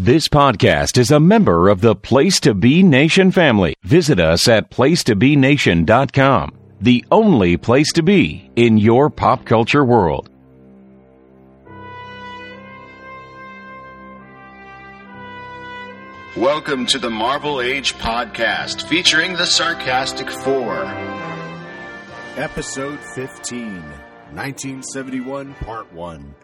This podcast is a member of the Place to Be Nation family. Visit us at placetobenation.com, the only place to be in your pop culture world. Welcome to the Marvel Age podcast, featuring the Sarcastic Four. Episode 15, 1971, Part 1.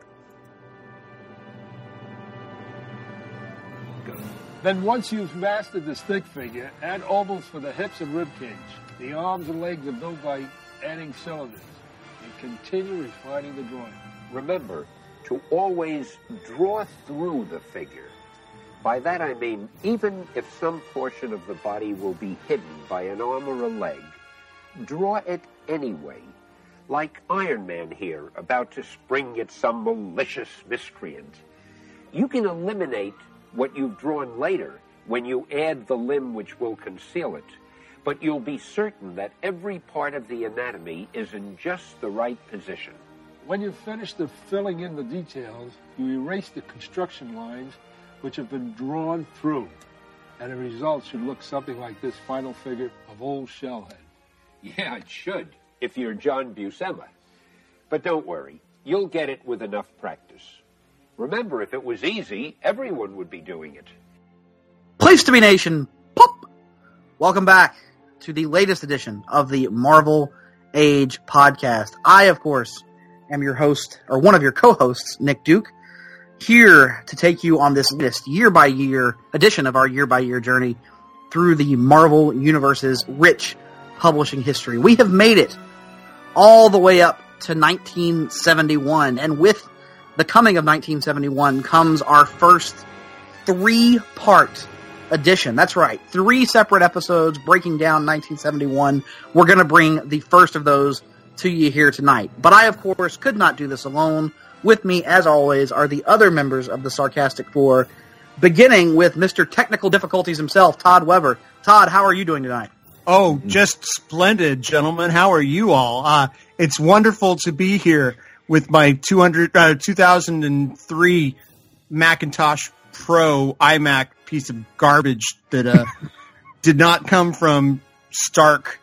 Then once you've mastered the stick figure, add ovals for the hips and rib cage. The arms and legs are built by adding cylinders. And continue refining the drawing. Remember to always draw through the figure. By that I mean, even if some portion of the body will be hidden by an arm or a leg, draw it anyway. Like Iron Man here, about to spring at some malicious miscreant. You can eliminate what you've drawn later when you add the limb which will conceal it, but you'll be certain that every part of the anatomy is in just the right position. When you've finished the filling in the details, you erase the construction lines which have been drawn through, and the result should look something like this final figure of Old Shellhead. Yeah, it should, if you're John Buscema. But don't worry, you'll get it with enough practice. Remember, if it was easy, everyone would be doing it. Place to Be Nation, pop! Welcome back to the latest edition of the Marvel Age podcast. I, of course, am your host, or one of your co-hosts, Nick Duke, here to take you on this latest year-by-year edition of our year-by-year journey through the Marvel Universe's rich publishing history. We have made it all the way up to 1971, and with the coming of 1971 comes our first 3-part edition. That's right, 3 separate episodes breaking down 1971. We're going to bring the first of those to you here tonight. But I, of course, could not do this alone. With me, as always, are the other members of the Sarcastic Four, beginning with Mr. Technical Difficulties himself, Todd Weber. Todd, how are you doing tonight? Oh, just splendid, gentlemen. How are you all? It's wonderful to be here with my 2003 Macintosh Pro iMac piece of garbage that did not come from Stark,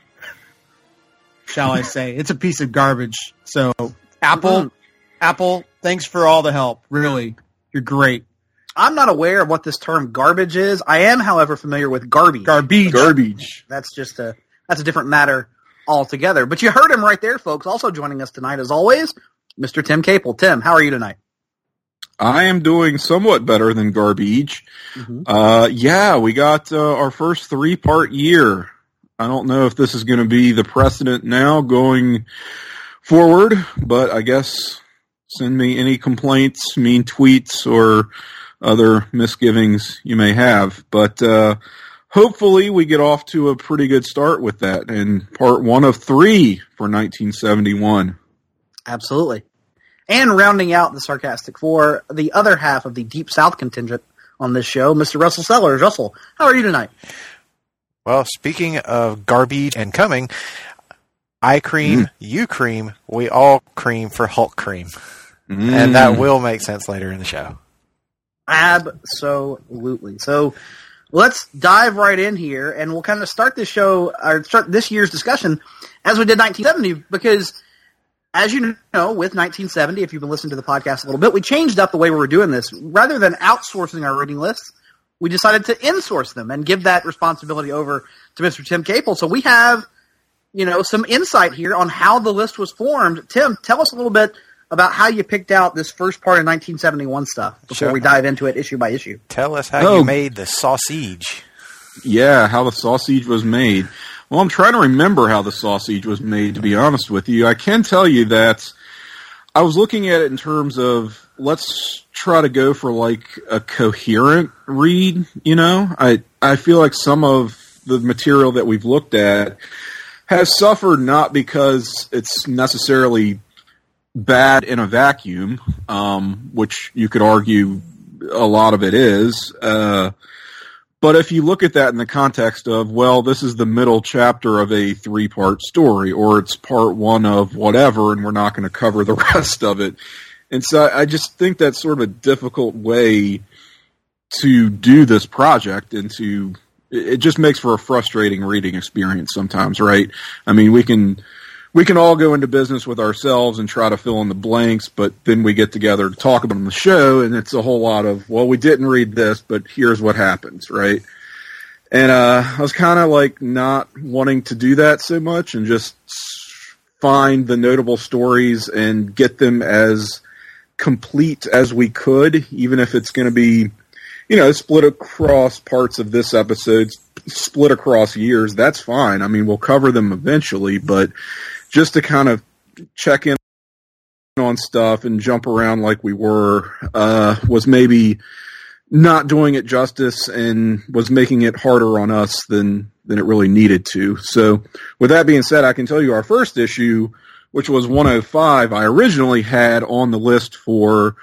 shall I say. It's a piece of garbage. So, Apple, thanks for all the help. Really, you're great. I'm not aware of what this term garbage is. I am, however, familiar with garbage. Garbage. That's a different matter altogether. But you heard him right there, folks. Also joining us tonight, as always, Mr. Tim Capel. Tim, how are you tonight? I am doing somewhat better than garbage. Mm-hmm. We got our first 3-part year. I don't know if this is going to be the precedent now going forward, but I guess send me any complaints, mean tweets, or other misgivings you may have. But hopefully we get off to a pretty good start with that in part 1 of 3 for 1971. Absolutely. And rounding out the Sarcastic Four, the other half of the Deep South contingent on this show, Mr. Russell Sellers. Russell, how are you tonight? Well, speaking of garbage and coming, I cream, you cream, we all cream for Hulk cream. And that will make sense later in the show. Absolutely. So let's dive right in here, and we'll kind of start this show, or start this year's discussion as we did 1970, because as you know, with 1970, if you've been listening to the podcast a little bit, we changed up the way we were doing this. Rather than outsourcing our reading lists, we decided to insource them and give that responsibility over to Mr. Tim Capel. So we have, some insight here on how the list was formed. Tim, tell us a little bit about how you picked out this first part of 1971 stuff before we dive into it issue by issue. Tell us how you made the sausage. Yeah, how the sausage was made. Well, I'm trying to remember how the sausage was made, to be honest with you. I can tell you that I was looking at it in terms of, let's try to go for like a coherent read, I feel like some of the material that we've looked at has suffered not because it's necessarily bad in a vacuum, which you could argue a lot of it is. But if you look at that in the context of, well, this is the middle chapter of a 3-part story, or it's part 1 of whatever, and we're not going to cover the rest of it. And so I just think that's sort of a difficult way to do this project and it just makes for a frustrating reading experience sometimes, right? I mean, we can all go into business with ourselves and try to fill in the blanks, but then we get together to talk about it on the show, and it's a whole lot of, well, we didn't read this, but here's what happens, right? And I was kind of like not wanting to do that so much and just find the notable stories and get them as complete as we could, even if it's going to be, split across parts of this episode, split across years. That's fine. I mean, we'll cover them eventually, but just to kind of check in on stuff and jump around like we were was maybe not doing it justice and was making it harder on us than it really needed to. So with that being said, I can tell you our first issue, which was 105, I originally had on the list for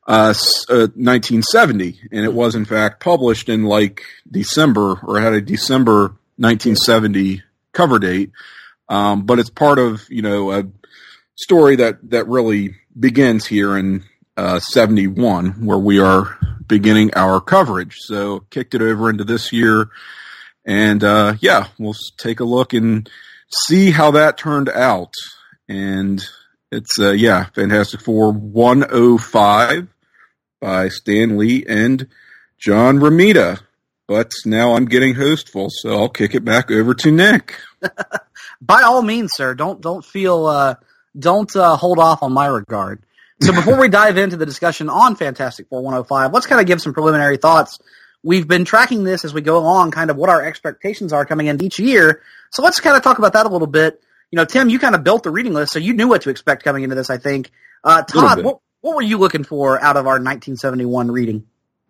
1970, and it was in fact published in like December, or had a December 1970 cover date. But it's part of, a story that really begins here in 71, where we are beginning our coverage. So kicked it over into this year, and we'll take a look and see how that turned out. And it's Fantastic Four 105 by Stan Lee and John Romita. But now I'm getting hostful, so I'll kick it back over to Nick. By all means, sir, don't hold off on my regard. So before we dive into the discussion on Fantastic Four 105, let's kind of give some preliminary thoughts. We've been tracking this as we go along, kind of what our expectations are coming in each year. So let's kind of talk about that a little bit. Tim, you kind of built the reading list, so you knew what to expect coming into this, I think. Todd, what were you looking for out of our 1971 reading?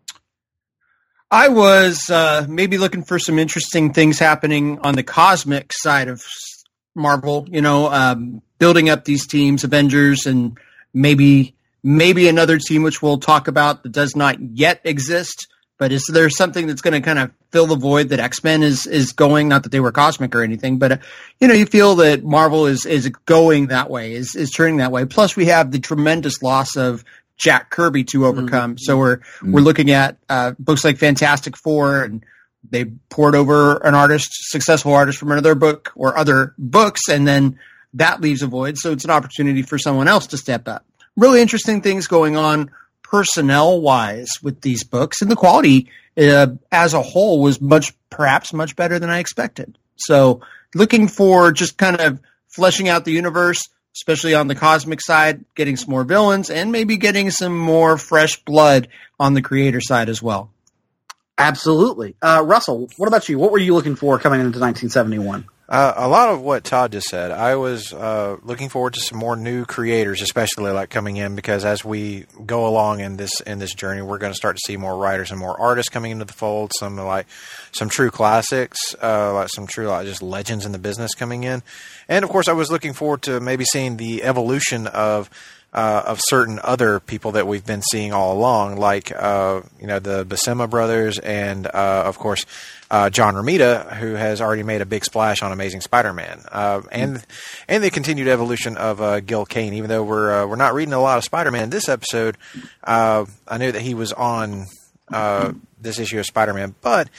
I was maybe looking for some interesting things happening on the cosmic side of Marvel, building up these teams, Avengers, and maybe another team which we'll talk about that does not yet exist. But is there something that's going to kind of fill the void that X-Men is going? Not that they were cosmic or anything, but you feel that Marvel is going that way, is turning that way. Plus, we have the tremendous loss of Jack Kirby to overcome. Mm-hmm. So we're looking at books like Fantastic Four, and they poured over an successful artist from another book or other books, and then that leaves a void. So it's an opportunity for someone else to step up. Really interesting things going on personnel-wise with these books, and the quality as a whole was perhaps much better than I expected. So looking for just kind of fleshing out the universe, especially on the cosmic side, getting some more villains, and maybe getting some more fresh blood on the creator side as well. Absolutely. Russell, what about you? What were you looking for coming into 1971? A lot of what Todd just said. I was looking forward to some more new creators, especially like coming in, because as we go along in this journey, we're going to start to see more writers and more artists coming into the fold. Some true classics, some true just legends in the business coming in, and of course, I was looking forward to maybe seeing the evolution of certain other people that we've been seeing all along, like the Buscema brothers, and of course John Romita, who has already made a big splash on Amazing Spider-Man, and the continued evolution of Gil Kane. Even though we're not reading a lot of Spider-Man in this episode, I knew that he was on this issue of Spider-Man, but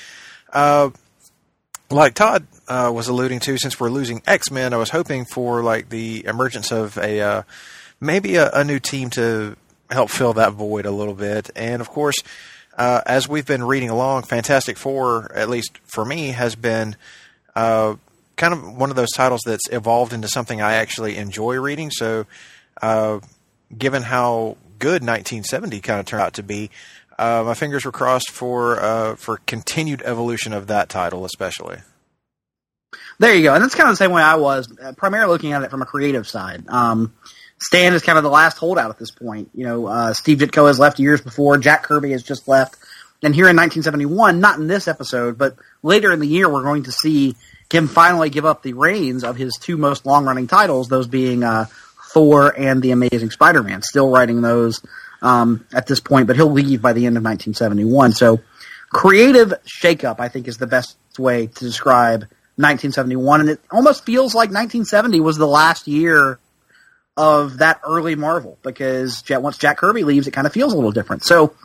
like Todd was alluding to, since we're losing X-Men, I was hoping for like the emergence of maybe a new team to help fill that void a little bit. And of course, as we've been reading along, Fantastic Four, at least for me, has been kind of one of those titles that's evolved into something I actually enjoy reading. So given how good 1970 kind of turned out to be, my fingers were crossed for continued evolution of that title, especially. There you go. And that's kind of the same way I was, primarily looking at it from a creative side. Stan is kind of the last holdout at this point. Steve Ditko has left years before. Jack Kirby has just left. And here in 1971, not in this episode, but later in the year, we're going to see him finally give up the reins of his two most long-running titles, those being Thor and The Amazing Spider-Man. Still writing those at this point, but he'll leave by the end of 1971. So creative shakeup, I think, is the best way to describe 1971. And it almost feels like 1970 was the last year of that early Marvel, because once Jack Kirby leaves, it kind of feels a little different. So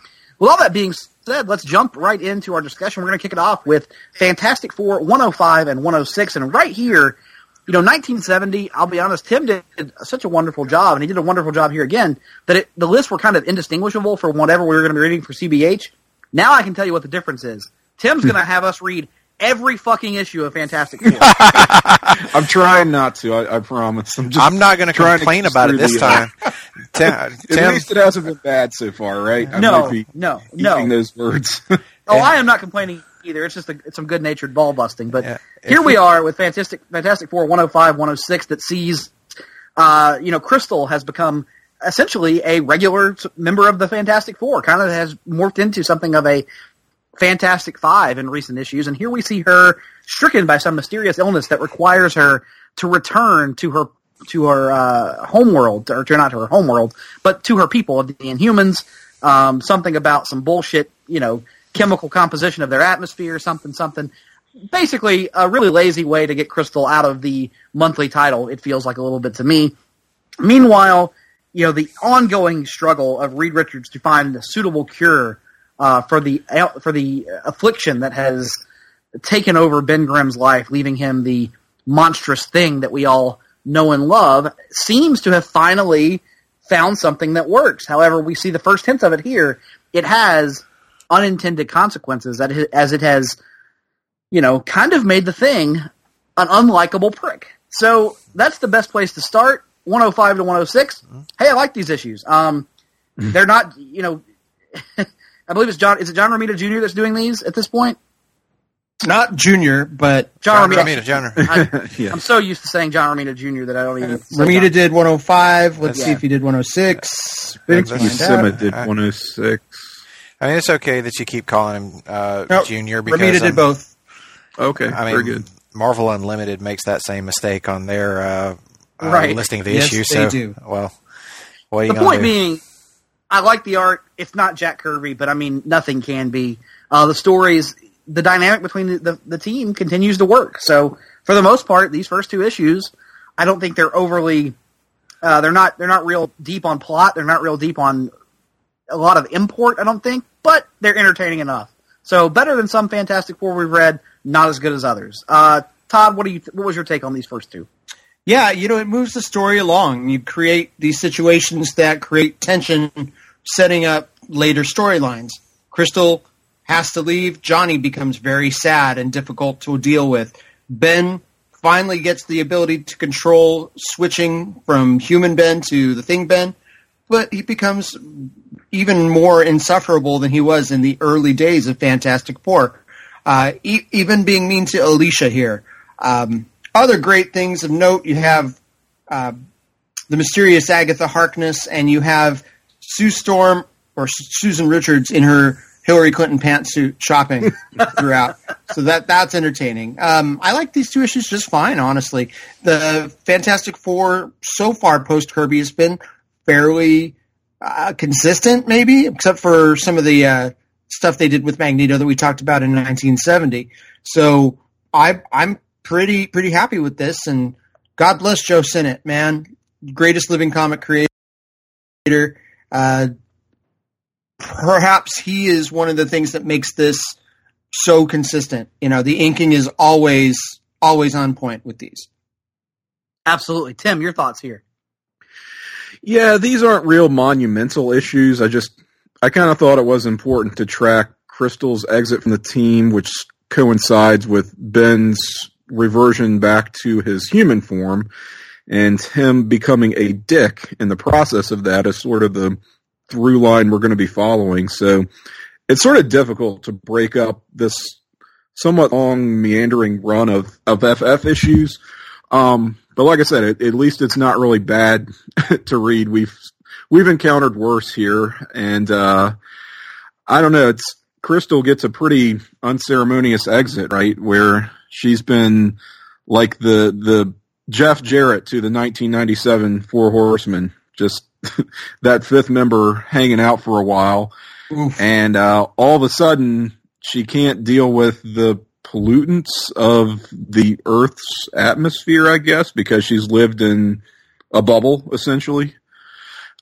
With all that being said, let's jump right into our discussion. We're going to kick it off with Fantastic Four 105 and 106. And right here, 1970, I'll be honest, Tim did such a wonderful job, and he did a wonderful job here again, that the lists were kind of indistinguishable from whatever we were going to be reading for CBH. Now I can tell you what the difference is. Tim's going to have us read every fucking issue of Fantastic Four. I'm trying not to, I promise. I'm not going to complain about it this time. Tim, at least it hasn't been bad so far, right? I might be using those words. I am not complaining either. It's just it's some good-natured ball busting. But here we are with Fantastic Four 105, 106 that sees, Crystal has become essentially a regular member of the Fantastic Four, kind of has morphed into something of a Fantastic Five in recent issues. And here we see her stricken by some mysterious illness that requires her to return to her homeworld, or not to her homeworld, but to her people, the Inhumans. Something about some bullshit, chemical composition of their atmosphere, something. Basically, a really lazy way to get Crystal out of the monthly title, it feels like a little bit to me. Meanwhile, the ongoing struggle of Reed Richards to find a suitable cure for the affliction that has taken over Ben Grimm's life, leaving him the monstrous thing that we all know and love, seems to have finally found something that works. However, we see the first hints of it here. It has unintended consequences, as it has, kind of made the Thing an unlikable prick. So that's the best place to start. 105 to 106. Hey, I like these issues. They're not, I believe it's John. Is it John Romita Jr. that's doing these at this point? Not Junior, but John Romita Jr. I'm so used to saying John Romita Jr. that I don't even. Romita did 105. Let's see if he did 106. I think Buscema did 106. I mean, it's okay that you keep calling him Junior because Romita did both. Okay, very good. Marvel Unlimited makes that same mistake on their listing of the issue. They do. Well, what are you the point being, I like the art. It's not Jack Kirby, but I mean, nothing can be. The stories, the dynamic between the team continues to work. So for the most part, these first two issues, I don't think they're overly. They're not real deep on plot. They're not real deep on a lot of import. I don't think, but they're entertaining enough. So better than some Fantastic Four we've read. Not as good as others. Todd, what was your take on these first two? Yeah, it moves the story along. You create these situations that create tension, setting up later storylines. Crystal has to leave. Johnny becomes very sad and difficult to deal with. Ben finally gets the ability to control switching from human Ben to the Thing Ben, but he becomes even more insufferable than he was in the early days of Fantastic Four. Even being mean to Alicia here. Other great things of note, you have the mysterious Agatha Harkness, and you have Sue Storm, or Susan Richards, in her Hillary Clinton pantsuit shopping throughout. So that's entertaining. I like these two issues just fine, honestly. The Fantastic Four so far post-Kirby has been fairly consistent, maybe, except for some of the stuff they did with Magneto that we talked about in 1970. So I'm pretty happy with this, and God bless Joe Sinnott, man. Greatest living comic creator. Perhaps he is one of the things that makes this so consistent. The inking is always on point with these. Absolutely. Tim, your thoughts here? Yeah, these aren't real monumental issues. I kind of thought it was important to track Crystal's exit from the team, which coincides with Ben's reversion back to his human form, and him becoming a dick in the process of that is sort of the through line we're going to be following. So it's sort of difficult to break up this somewhat long, meandering run of FF issues. But like I said, at least it's not really bad to read. We've encountered worse here, and I don't know. Crystal gets a pretty unceremonious exit, right? Where she's been like the Jeff Jarrett to the 1997 Four Horsemen, just that fifth member hanging out for a while. Oof. And all of a sudden she can't deal with the pollutants of the Earth's atmosphere, I guess, because she's lived in a bubble, essentially.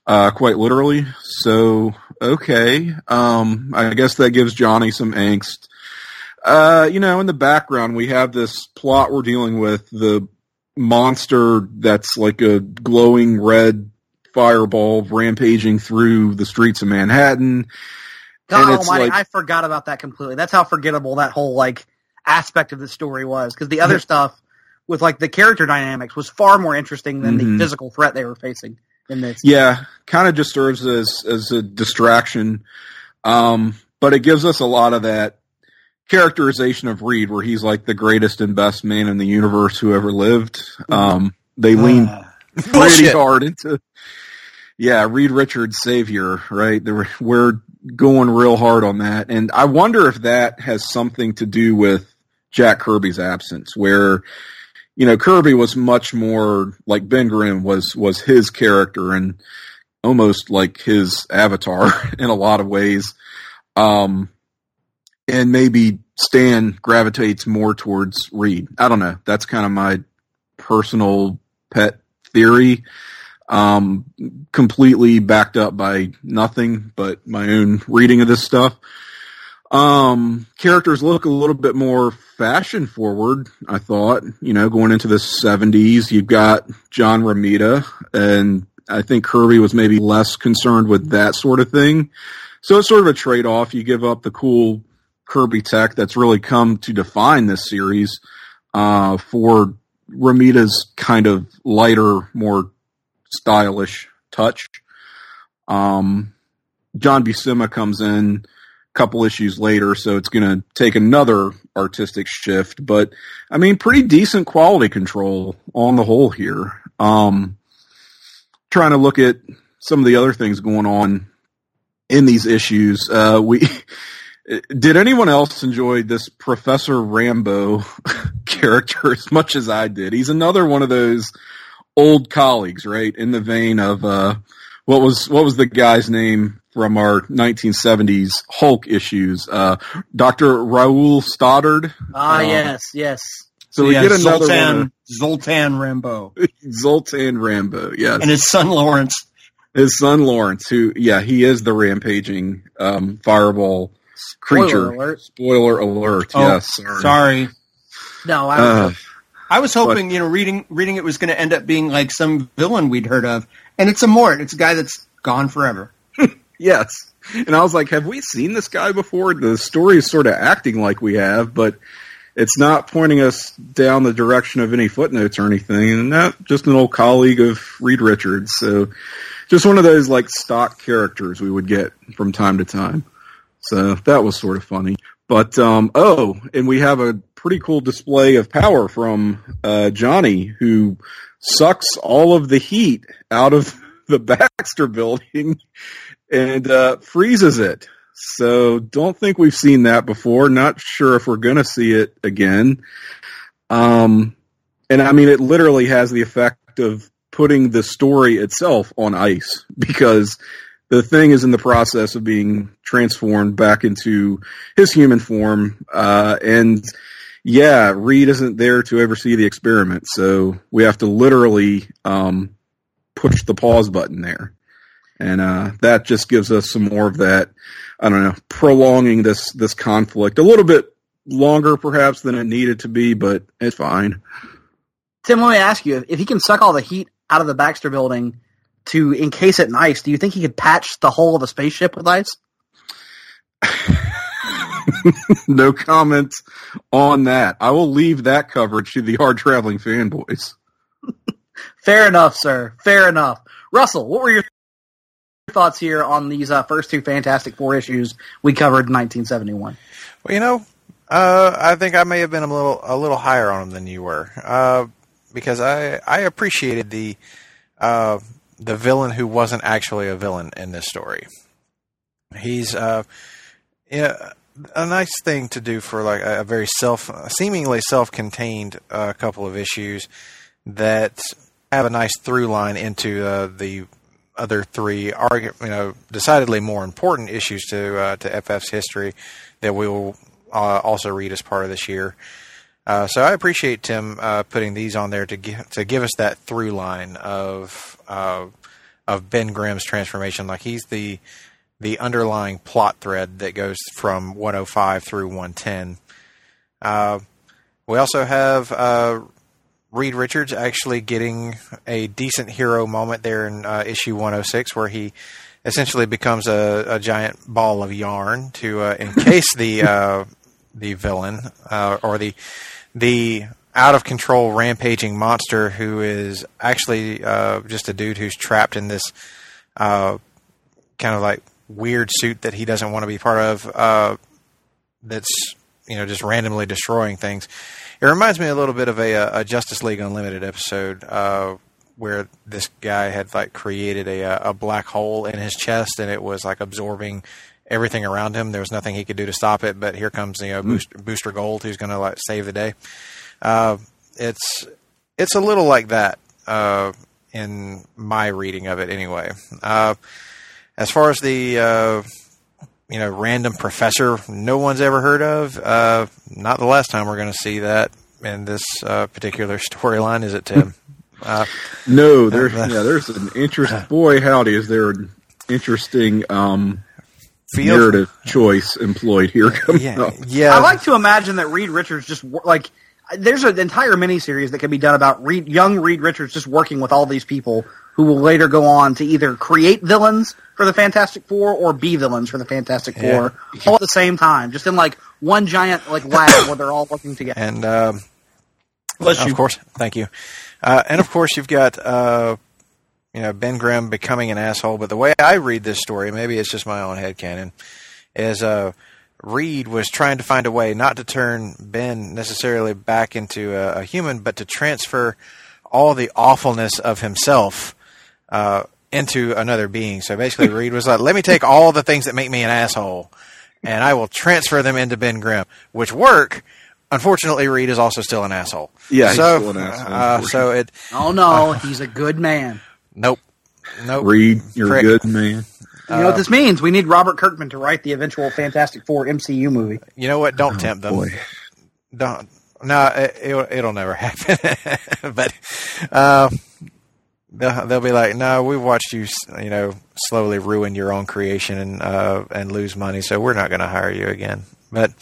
quite literally. So, okay. I guess that gives Johnny some angst. In the background, we have this plot we're dealing with, the monster that's like a glowing red fireball rampaging through the streets of Manhattan. God almighty, I forgot about that completely. That's how forgettable that whole, aspect of the story was. Because the other stuff with, the character dynamics was far more interesting than the physical threat they were facing in this. Yeah, kind of just serves as a distraction. But it gives us a lot of that characterization of Reed, where he's like the greatest and best man in the universe who ever lived. They lean pretty hard into, Reed Richards' savior, right? We're going real hard on that. And I wonder if that has something to do with Jack Kirby's absence, where, Kirby was much more like Ben Grimm was his character and almost like his avatar in a lot of ways. And maybe Stan gravitates more towards Reed. I don't know. That's kind of my personal pet theory. Completely backed up by nothing but my own reading of this stuff. Characters look a little bit more fashion forward, I thought, going into the 70s. You've got John Romita, and I think Kirby was maybe less concerned with that sort of thing. So it's sort of a trade-off. You give up the cool Kirby tech that's really come to define this series for Romita's kind of lighter, more stylish touch. John Buscema comes in a couple issues later, so it's going to take another artistic shift. But, pretty decent quality control on the whole here. Trying to look at some of the other things going on in these issues. Did anyone else enjoy this Professor Rambo character as much as I did? He's another one of those old colleagues, right? In the vein of what was the guy's name from our 1970s Hulk issues? Dr. Raoul Stoddard. Yes. So we get another one. Zoltan Rambo. Zoltan Rambo, yes. And his son Lawrence. His son Lawrence, who, he is the rampaging fireball creature. Spoiler alert. Yes. Sorry. No, I was hoping, reading it was going to end up being like some villain we'd heard of, and it's a Mort. It's a guy that's gone forever. Yes. And I was like, have we seen this guy before? The story is sort of acting like we have, but it's not pointing us down the direction of any footnotes or anything. And not just an old colleague of Reed Richards. So just one of those stock characters we would get from time to time. So that was sort of funny. But, and we have a pretty cool display of power from Johnny, who sucks all of the heat out of the Baxter building and freezes it. So don't think we've seen that before. Not sure if we're going to see it again. And it literally has the effect of putting the story itself on ice, because the thing is in the process of being transformed back into his human form. Reed isn't there to ever see the experiment. So we have to literally push the pause button there. And that just gives us some more of that, prolonging this conflict a little bit longer perhaps than it needed to be, but it's fine. Tim, let me ask you, if he can suck all the heat out of the Baxter building to encase it in ice, do you think he could patch the hull of a spaceship with ice? No comment on that. I will leave that coverage to the hard traveling fanboys. Fair enough, sir. Fair enough. Russell, what were your thoughts here on these first two Fantastic Four issues we covered in 1971? Well, I think I may have been a little higher on them than you were, because I appreciated the villain who wasn't actually a villain in this story. He's a nice thing to do for a very seemingly self-contained couple of issues that have a nice through line into the other three, decidedly more important issues to FF's history that we will also read as part of this year. So I appreciate Tim putting these on there to give us that through line of Ben Grimm's transformation. Like he's the underlying plot thread that goes from 105 through 110. We also have Reed Richards actually getting a decent hero moment there in issue 106, where he essentially becomes a giant ball of yarn to encase the villain or the out of control rampaging monster, who is actually just a dude who's trapped in this kind of like weird suit that he doesn't want to be part of. That's just randomly destroying things. It reminds me a little bit of a Justice League Unlimited episode where this guy had like created a black hole in his chest, and it was like absorbing everything around him. There was nothing he could do to stop it, but here comes Booster Gold, who's going to like save the day. It's a little like that in my reading of it, anyway. As far as the random professor no one's ever heard of, not the last time we're going to see that in this particular storyline, is it, Tim? No, there's an interesting. Boy, howdy, is there an interesting narrative choice employed here coming up. Yeah. I like to imagine that Reed Richards just like. There's an entire miniseries that can be done about young Reed Richards just working with all these people who will later go on to either create villains for the Fantastic Four or be villains for the Fantastic Four all at the same time, just in like one giant like lab where they're all working together. And of course, thank you. And of course, you've got Ben Grimm becoming an asshole. But the way I read this story, maybe it's just my own headcanon, is Reed was trying to find a way not to turn Ben necessarily back into a human, but to transfer all the awfulness of himself into another being. So basically, Reed was like, let me take all the things that make me an asshole, and I will transfer them into Ben Grimm, which work. Unfortunately, Reed is also still an asshole. Yeah, he's still an asshole. Oh no, he's a good man. Nope. Reed, you're a good man. You know what this means? We need Robert Kirkman to write the eventual Fantastic Four MCU movie. You know what? Don't tempt them. Boy. Don't. No, it'll never happen. But they'll be like, no, we've watched you, slowly ruin your own creation and lose money, so we're not going to hire you again. But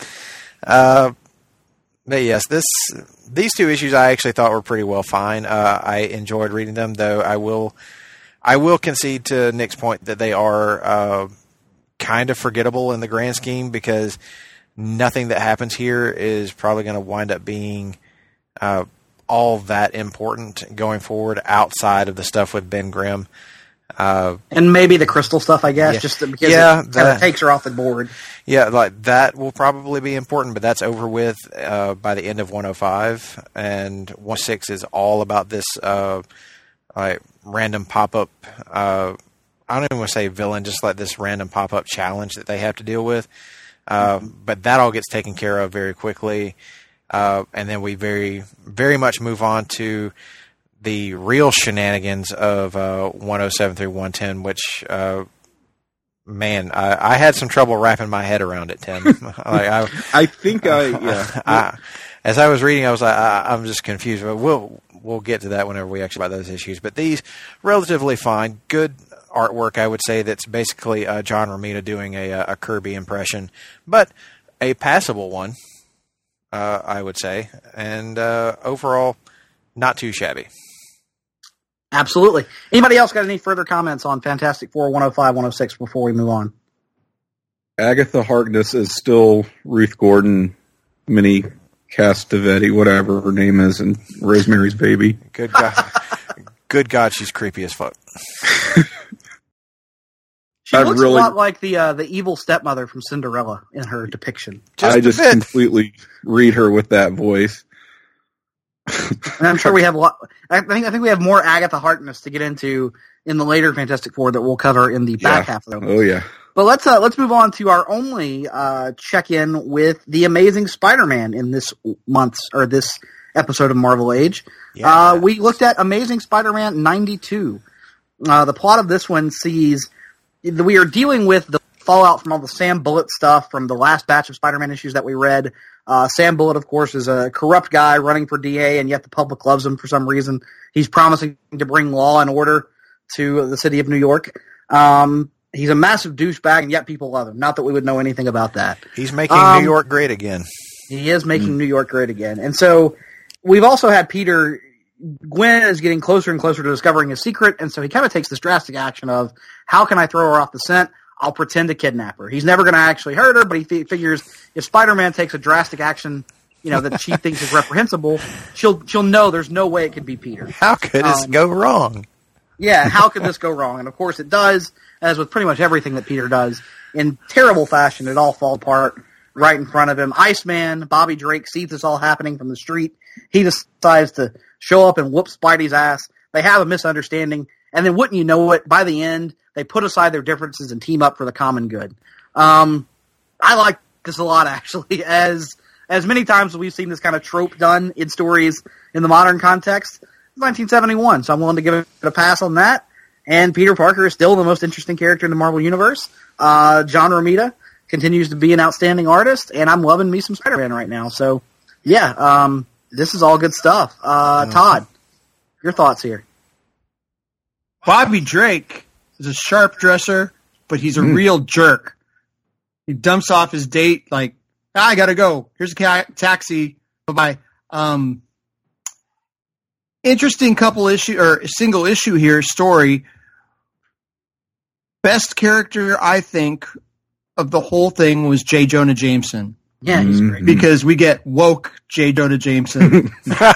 yes, these two issues I actually thought were pretty well fine. I enjoyed reading them, though I will concede to Nick's point that they are kind of forgettable in the grand scheme, because nothing that happens here is probably going to wind up being all that important going forward outside of the stuff with Ben Grimm. And maybe the crystal stuff, I guess, just because it kind of takes her off the board. Yeah, like that will probably be important, but that's over with by the end of 105, and 106 is all about this random pop-up, I don't even want to say villain, just like this random pop-up challenge that they have to deal with. But that all gets taken care of very quickly. And then we very, very much move on to the real shenanigans of 107 through 110, which, man, I had some trouble wrapping my head around it, Tim. As I was reading, I was like, I'm just confused. But we'll get to that whenever we actually about those issues. But these, relatively fine, good artwork, I would say. That's basically John Romita doing a Kirby impression, but a passable one, I would say. And overall, not too shabby. Absolutely. Anybody else got any further comments on Fantastic Four 105, 106 before we move on? Agatha Harkness is still Ruth Gordon, Minnie Castavetti, whatever her name is, and Rosemary's Baby. Good God. Good God, she's creepy as fuck. She looks a lot like the evil stepmother from Cinderella in her depiction. I just completely read her with that voice. And I'm sure we have a lot. I think we have more Agatha Harkness to get into in the later Fantastic Four that we'll cover in the back half of them. Oh yeah. But let's move on to our only check-in with the Amazing Spider-Man in this this episode of Marvel Age. Yeah. We looked at Amazing Spider-Man 92. The plot of this one sees we are dealing with the fallout from all the Sam Bullock stuff from the last batch of Spider-Man issues that we read. Sam Bullock, of course, is a corrupt guy running for DA, and yet the public loves him for some reason. He's promising to bring law and order to the city of New York. He's a massive douchebag, and yet people love him. Not that we would know anything about that. He's making New York great again. He is making New York great again. And so we've also had Peter. Gwen is getting closer and closer to discovering his secret, and so he kind of takes this drastic action of, how can I throw her off the scent? I'll pretend to kidnap her. He's never going to actually hurt her, but he figures if Spider-Man takes a drastic action, that she thinks is reprehensible, she'll know there's no way it could be Peter. How could this go wrong? Yeah, how could this go wrong? And of course it does, as with pretty much everything that Peter does. In terrible fashion, it all falls apart right in front of him. Iceman, Bobby Drake, sees this all happening from the street. He decides to show up and whoop Spidey's ass. They have a misunderstanding, and then wouldn't you know it, by the end, they put aside their differences and team up for the common good. I like this a lot, actually, as many times as we've seen this kind of trope done in stories in the modern context. It's 1971, so I'm willing to give it a pass on that. And Peter Parker is still the most interesting character in the Marvel Universe. John Romita continues to be an outstanding artist, and I'm loving me some Spider-Man right now. So, yeah, this is all good stuff. Todd, your thoughts here? Bobby Drake is a sharp dresser, but he's a real jerk. He dumps off his date like, I gotta go. Here's a taxi. Bye-bye. Interesting single issue here story. Best character, I think, of the whole thing was J. Jonah Jameson. Yeah, he's great. Because we get woke J. Jonah Jameson.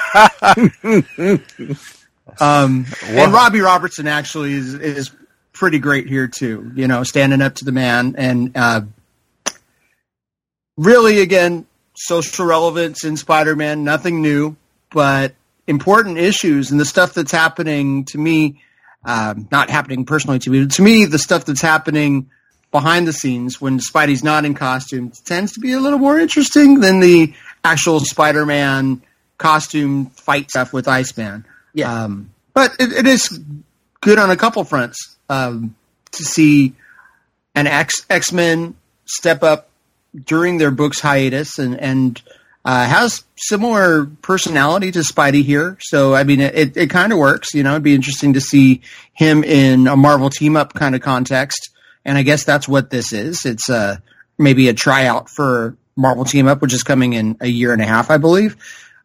And Robbie Robertson actually is pretty great here too. Standing up to the man and really, again, social relevance in Spider-Man, nothing new, but important issues and the stuff that's happening to me, not happening personally to me, but to me, the stuff that's happening behind the scenes when Spidey's not in costume tends to be a little more interesting than the actual Spider-Man costume fight stuff with Iceman. Yeah. But it is good on a couple fronts to see an X-Men step up during their book's hiatus and has similar personality to Spidey here. So, I mean, it kind of works. It'd be interesting to see him in a Marvel team-up kind of context. And I guess that's what this is. It's maybe a tryout for Marvel team-up, which is coming in a year and a half, I believe.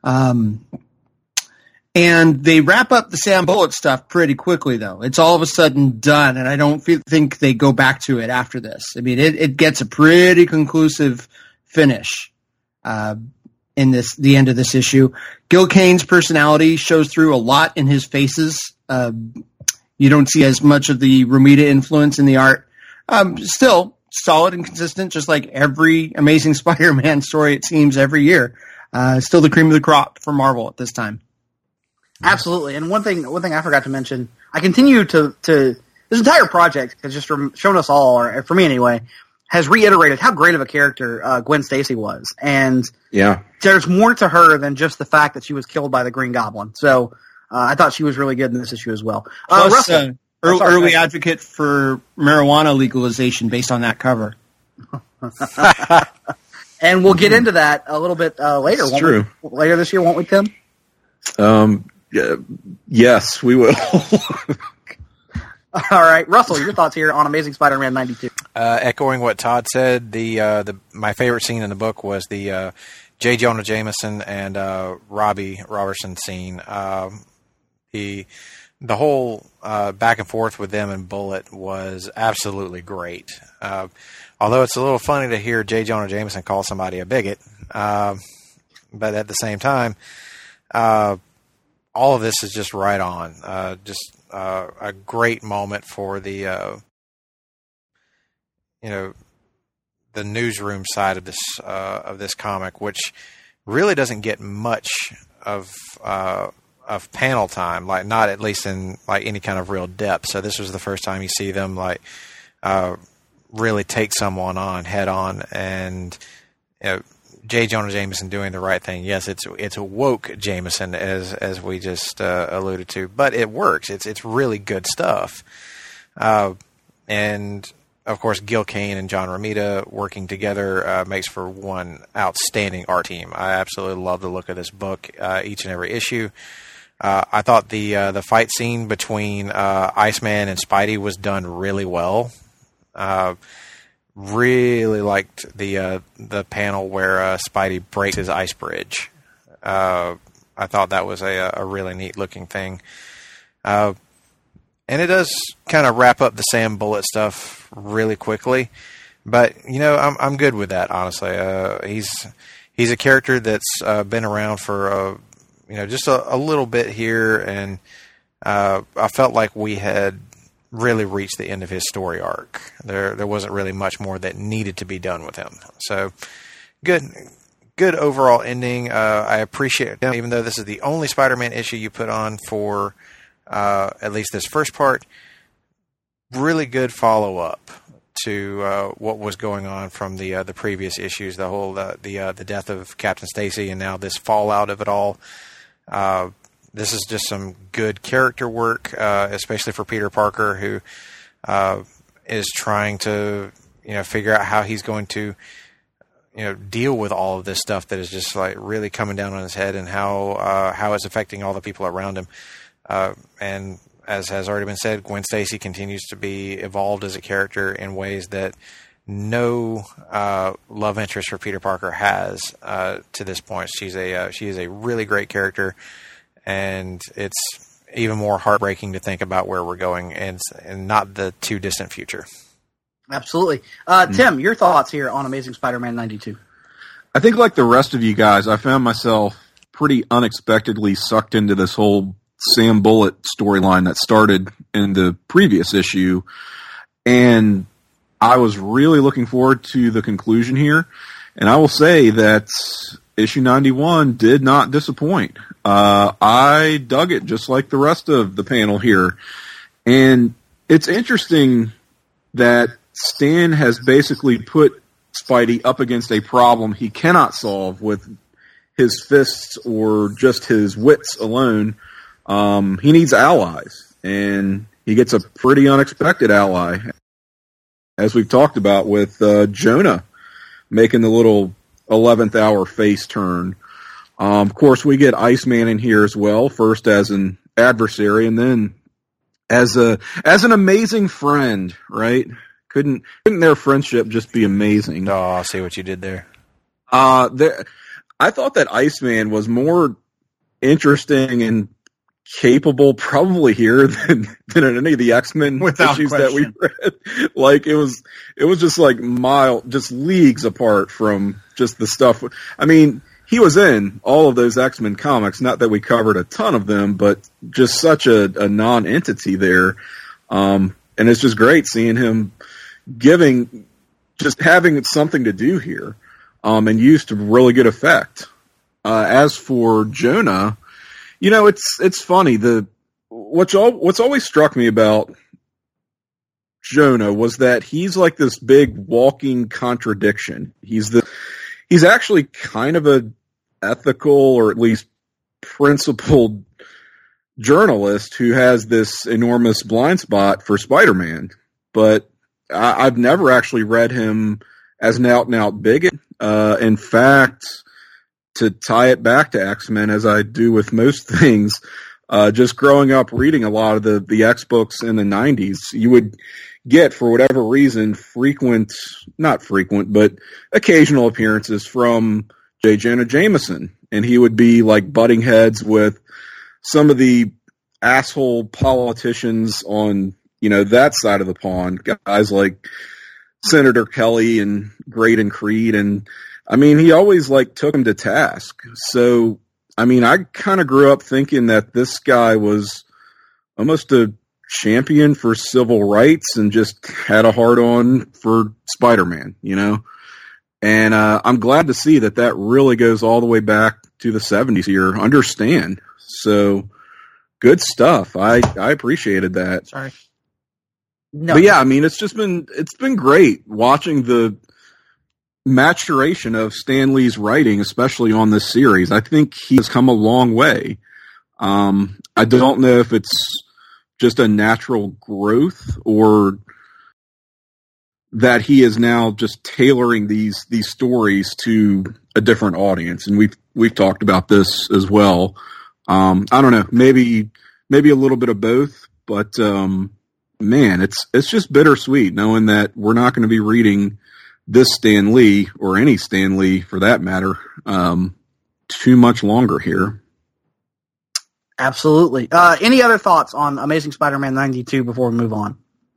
And they wrap up the Sam Bullock stuff pretty quickly, though. It's all of a sudden done, and I don't think they go back to it after this. I mean, it gets a pretty conclusive finish in the end of this issue. Gil Kane's personality shows through a lot in his faces. You don't see as much of the Romita influence in the art. Still solid and consistent, just like every Amazing Spider-Man story, it seems, every year. Still the cream of the crop for Marvel at this time. Absolutely. And one thing I forgot to mention, I continue to this entire project has just shown us all, or for me anyway, has reiterated how great of a character Gwen Stacy was. And there's more to her than just the fact that she was killed by the Green Goblin. So I thought she was really good in this issue as well. Plus, Russell, early advocate for marijuana legalization based on that cover. And we'll get into that a little bit later. Later this year, won't we, Tim? Yes, we will. All right, Russell, your thoughts here on Amazing Spider-Man 92? Echoing what Todd said, my favorite scene in the book was the J. Jonah Jameson and Robbie Robertson scene. The whole back and forth with them and Bullet was absolutely great. Although it's a little funny to hear J. Jonah Jameson call somebody a bigot, but at the same time, all of this is just right on. A great moment for the the newsroom side of this comic, which really doesn't get much of panel time, like not at least in like any kind of real depth. So this was the first time you see them like really take someone on head on, and J. Jonah Jameson doing the right thing. Yes, it's a woke Jameson, as we just alluded to, but it works. It's really good stuff. And of course, Gil Kane and John Romita working together makes for one outstanding art team. I absolutely love the look of this book, each and every issue. I thought the fight scene between Iceman and Spidey was done really well. Really liked the panel where Spidey breaks his ice bridge. I thought that was a really neat looking thing. And it does kind of wrap up the Sam Bullet stuff really quickly. But, I'm good with that, honestly. He's a character that's been around for just a little bit here, and I felt like we had really reached the end of his story arc. There wasn't really much more that needed to be done with him. So, good overall ending. I appreciate it, even though this is the only Spider-Man issue you put on for at least this first part. Really good follow-up to what was going on from the previous issues, the whole the death of Captain Stacy, and now this fallout of it all. This is just some good character work, especially for Peter Parker, who is trying to figure out how he's going to deal with all of this stuff that is just like really coming down on his head, and how it's affecting all the people around him. And as has already been said, Gwen Stacy continues to be evolved as a character in ways that no love interest for Peter Parker has to this point. She is a really great character, and it's even more heartbreaking to think about where we're going, and not the too distant future. Absolutely. Tim, your thoughts here on Amazing Spider-Man 92? I think like the rest of you guys, I found myself pretty unexpectedly sucked into this whole Sam Bullet storyline that started in the previous issue, and I was really looking forward to the conclusion here, and I will say that issue 91 did not disappoint. I dug it just like the rest of the panel here, and it's interesting that Stan has basically put Spidey up against a problem he cannot solve with his fists or just his wits alone. He needs allies, and he gets a pretty unexpected ally, as we've talked about with Jonah making the little 11th hour face turn. Of course, we get Iceman in here as well, first as an adversary, and then as an amazing friend, right? Couldn't their friendship just be amazing? Oh, I see what you did there. I thought that Iceman was more interesting and capable probably here than in any of the X-Men issues that we read. Like it was just like just leagues apart from just the stuff. I mean, he was in all of those X-Men comics, not that we covered a ton of them, but just such a non-entity there. And it's just great seeing him having something to do here, and used to really good effect. As for Jonah, it's funny. What's always struck me about Jonah was that he's like this big walking contradiction. He's actually kind of a ethical or at least principled journalist who has this enormous blind spot for Spider-Man, but I've never actually read him as an out-and-out bigot. In fact, to tie it back to X-Men, as I do with most things, just growing up reading a lot of the X books in the 90s, you would get, for whatever reason, not frequent, but occasional appearances from J. Jonah Jameson. And he would be like butting heads with some of the asshole politicians on, that side of the pond, guys like Senator Kelly and Graydon Creed. And I mean, he always took him to task. So, I mean, I kind of grew up thinking that this guy was almost a champion for civil rights and just had a hard on for Spider-Man, And I'm glad to see that really goes all the way back to the 70s here. Understand. So good stuff. I appreciated that. Sorry. No. But yeah, I mean, it's been great watching the maturation of Stan Lee's writing, especially on this series. I think he has come a long way. I don't know if it's just a natural growth or that he is now just tailoring these stories to a different audience. And we've talked about this as well. I don't know, maybe a little bit of both, but man, it's just bittersweet knowing that we're not going to be reading this Stan Lee, or any Stan Lee for that matter, too much longer here. Absolutely. Any other thoughts on Amazing Spider-Man 92 before we move on?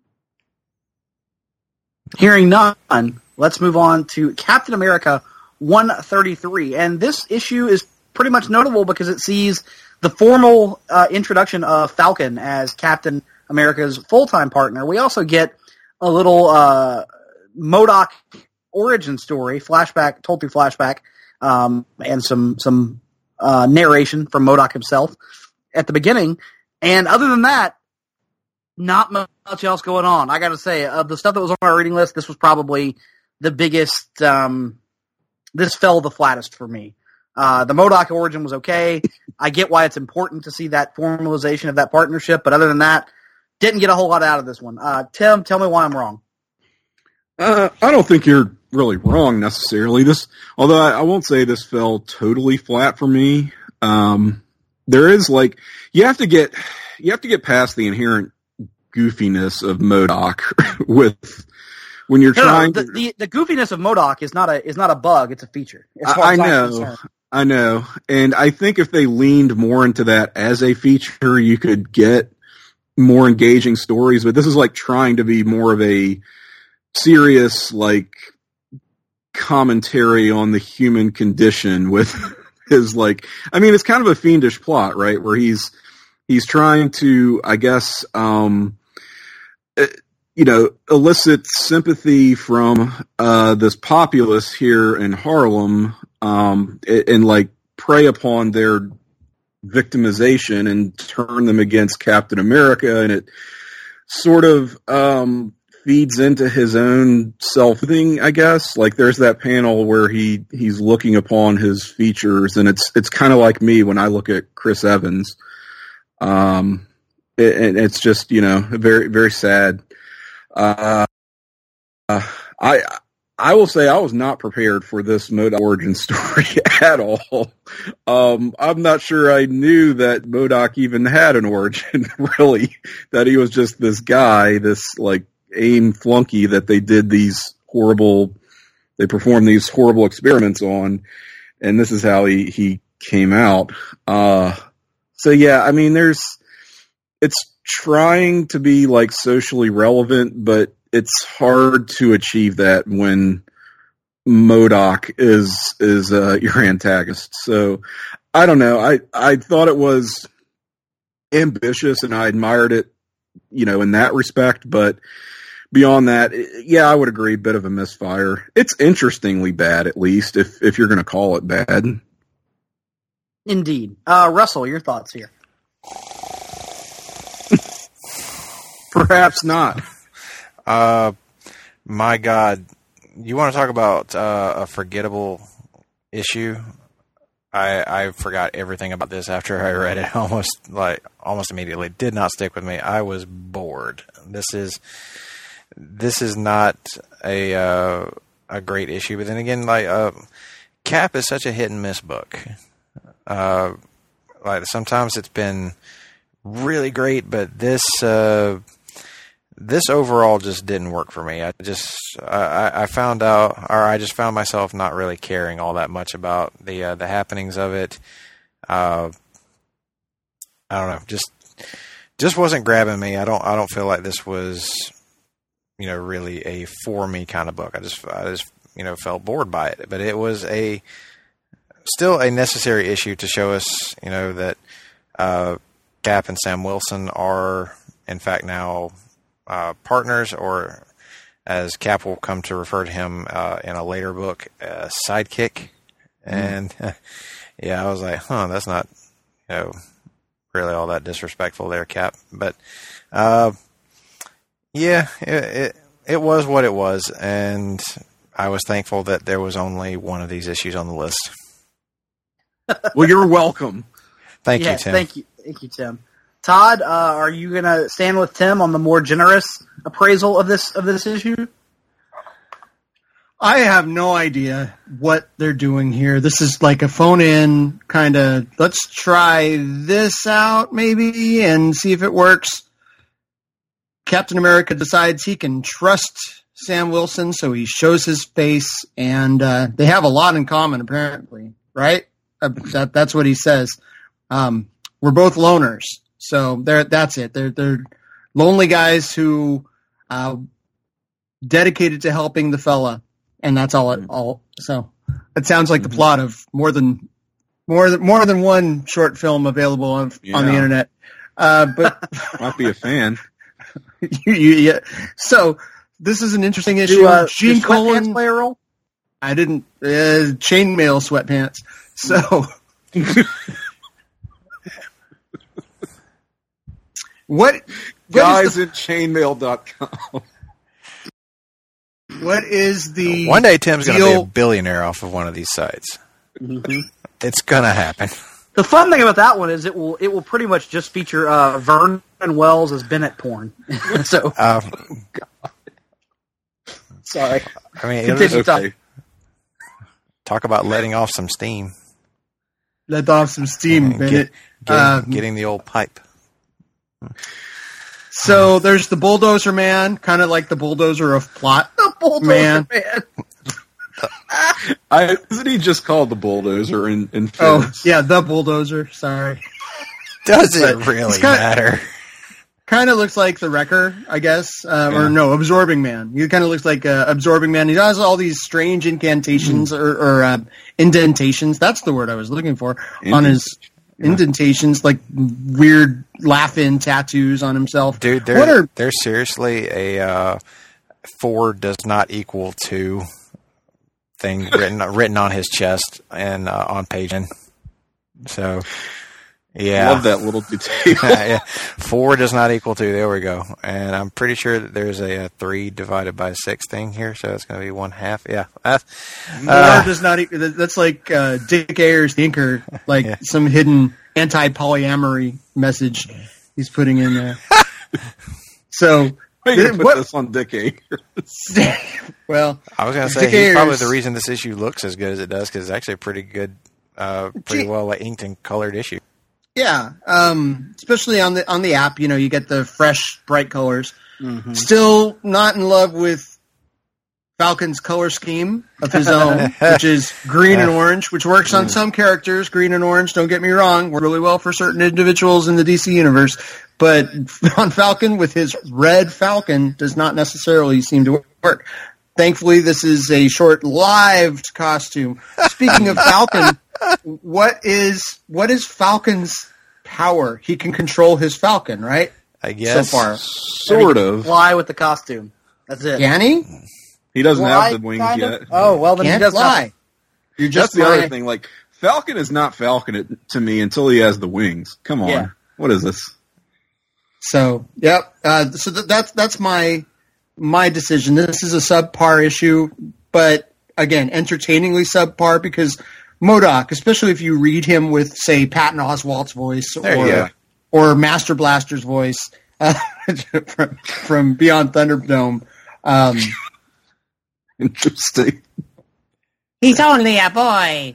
Hearing none, let's move on to Captain America 133. And this issue is pretty much notable because it sees the formal introduction of Falcon as Captain America's full-time partner. We also get a little MODOK origin story, flashback, told through flashback, and some narration from MODOK himself at the beginning. And other than that, not much else going on. I got to say, of the stuff that was on our reading list, this was probably the biggest. This fell the flattest for me. The MODOK origin was okay. I get why it's important to see that formalization of that partnership, but other than that, didn't get a whole lot out of this one. Tim, tell me why I'm wrong. I don't think you're really wrong necessarily. Although I won't say this fell totally flat for me. There is you have to get past the inherent goofiness of MODOK when you're trying. The goofiness of MODOK is not a bug; it's a feature. I know, and I think if they leaned more into that as a feature, you could get more engaging stories. But this is trying to be more of a serious commentary on the human condition with his it's kind of a fiendish plot, right? Where he's trying to, I guess, elicit sympathy from this populace here in Harlem, and prey upon their victimization and turn them against Captain America, and it sort of feeds into his own self-thing, I guess. There's that panel where he's looking upon his features, and it's kind of like me when I look at Chris Evans. And it's just, very, very sad. I will say I was not prepared for this MODOK origin story at all. I'm not sure I knew that MODOK even had an origin, really. That he was just this guy, this AIM flunky that they performed these horrible experiments on, and this is how he came out. So yeah, it's trying to be socially relevant, but it's hard to achieve that when MODOK is your antagonist. So I don't know. I thought it was ambitious and I admired it, in that respect. But beyond that, yeah, I would agree. Bit of a misfire. It's interestingly bad, at least if you're going to call it bad. Indeed. Russell, your thoughts here? Perhaps not. My God, you want to talk about a forgettable issue? I forgot everything about this after I read it almost immediately. Did not stick with me. I was bored. This is not a great issue. But then again, Cap is such a hit and miss book. Sometimes it's been really great, but this overall just didn't work for me. I just found myself not really caring all that much about the happenings of it. I don't know, just wasn't grabbing me. I don't feel like this was, really a for me kind of book. I just felt bored by it. But it was still a necessary issue to show us, that Cap and Sam Wilson are in fact now partners, or as Cap will come to refer to him in a later book, sidekick. And yeah, I was like, that's not, really all that disrespectful there, Cap. But yeah, it was what it was, and I was thankful that there was only one of these issues on the list. Well, you're welcome. Thank you, Tim. Thank you, Tim. Todd, are you going to stand with Tim on the more generous appraisal of this issue? I have no idea what they're doing here. This is like a phone-in kind of, let's try this out maybe and see if it works. Captain America decides he can trust Sam Wilson, so he shows his face, and they have a lot in common, apparently, right? That's what he says. We're both loners, so that's it. They're lonely guys who dedicated to helping the fella. And that's all. So it sounds like the plot of more than one short film available on the internet. But might be a fan. Yeah. So this is an interesting issue. Gene Colan play a role? I didn't. Chainmail sweatpants. So what? Guys at chainmail.com. What is the one day Tim's going to be a billionaire off of one of these sites. Mm-hmm. It's going to happen. The fun thing about that one is it will pretty much just feature Vernon Wells as Bennett porn. So, sorry. I mean, talk about letting off some steam. Let off some steam, Bennett. Getting the old pipe. So there's the Bulldozer Man, kind of like the Bulldozer of Plot. The Bulldozer Man. Isn't he just called the Bulldozer in films? Oh, yeah, the Bulldozer. Sorry. Does it really matter? Kind of looks like the Wrecker, I guess. Or no, Absorbing Man. He kind of looks like Absorbing Man. He does all these strange incantations or indentations. That's the word I was looking for. On his indentations, like weird laugh-in tattoos on himself. Dude, there's seriously a 4 does not equal 2 thing written on his chest and on page N. So, yeah. Love that little detail. Yeah. 4 does not equal 2. There we go. And I'm pretty sure that there's a 3 divided by 6 thing here, so it's going to be 1/2. Yeah. 4 does not equal. That's like Dick Ayers, the inker, like some hidden anti-polyamory message he's putting in there. So, put this on Dick Ayers. Well, I was going to say he's probably the reason this issue looks as good as it does, because it's actually a pretty good, pretty well inked and colored issue. Yeah, especially on the app, you get the fresh, bright colors. Mm-hmm. Still not in love with Falcon's color scheme of his own, which is green and orange, which works on some characters. Green and orange, don't get me wrong, work really well for certain individuals in the DC universe. But on Falcon, with his red Falcon, does not necessarily seem to work. Thankfully, this is a short-lived costume. Speaking of Falcon, what is Falcon's power? He can control his Falcon, right? I guess. So far. Sort of. Fly with the costume. That's it. Can he? He doesn't have the wings yet. Oh, well, then he does fly. You're just the other thing. Like, Falcon is not Falcon to me until he has the wings. Come on. Yeah. What is this? So, yep. So that's my decision. This is a subpar issue, but again, entertainingly subpar, because MODOK, especially if you read him with, say, Patton Oswalt's voice or Master Blaster's voice from Beyond Thunderdome. Interesting. He's only a boy.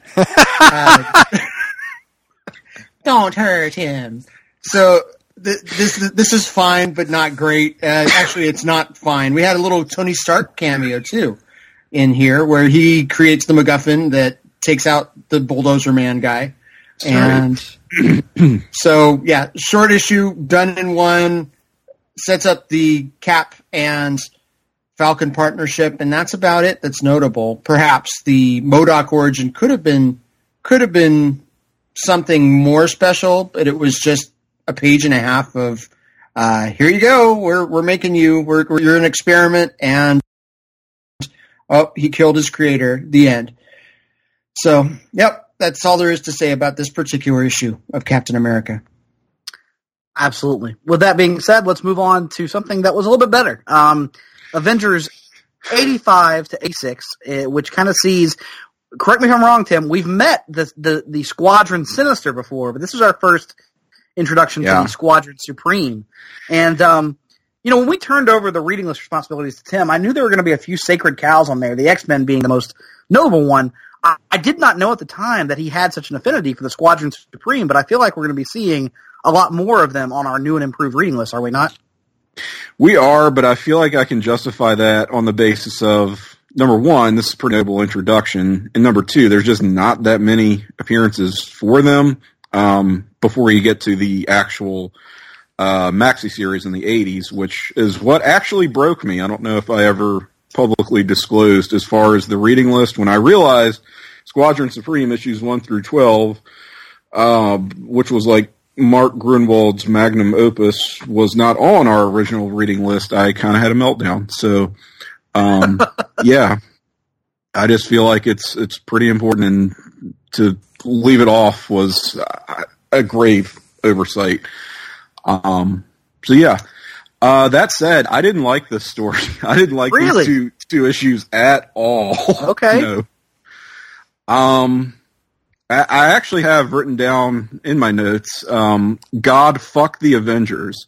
Don't hurt him. So this is fine, but not great. Actually, it's not fine. We had a little Tony Stark cameo too in here, where he creates the MacGuffin that takes out the Bulldozer Man guy. And so, yeah, short issue, done in one, sets up the Cap and Falcon partnership, and that's about it. That's notable. Perhaps the MODOK origin could have been something more special, but it was just a page and a half of here you go. We're making you. You're an experiment, and he killed his creator. The end. So, yep, that's all there is to say about this particular issue of Captain America. Absolutely. With that being said, let's move on to something that was a little bit better. Avengers 85 to 86, which kind of sees, correct me if I'm wrong, Tim, we've met the Squadron Sinister before, but this is our first introduction to the Squadron Supreme. And, when we turned over the reading list responsibilities to Tim, I knew there were going to be a few sacred cows on there, the X-Men being the most notable one. I did not know at the time that he had such an affinity for the Squadron Supreme, but I feel like we're going to be seeing a lot more of them on our new and improved reading list, are we not? We are, but I feel like I can justify that on the basis of, number one, this is a pretty noble introduction, and number two, there's just not that many appearances for them before you get to the actual maxi series in the 80s, which is what actually broke me. I don't know if I ever publicly disclosed as far as the reading list. When I realized Squadron Supreme issues 1 through 12, which was like Mark Grunwald's magnum opus, was not on our original reading list, I kind of had a meltdown. So, yeah, I just feel like it's pretty important, and to leave it off was a grave oversight. So yeah. That said, I didn't like this story. I didn't like these two issues at all. Okay. No. I actually have written down in my notes, God fuck the Avengers.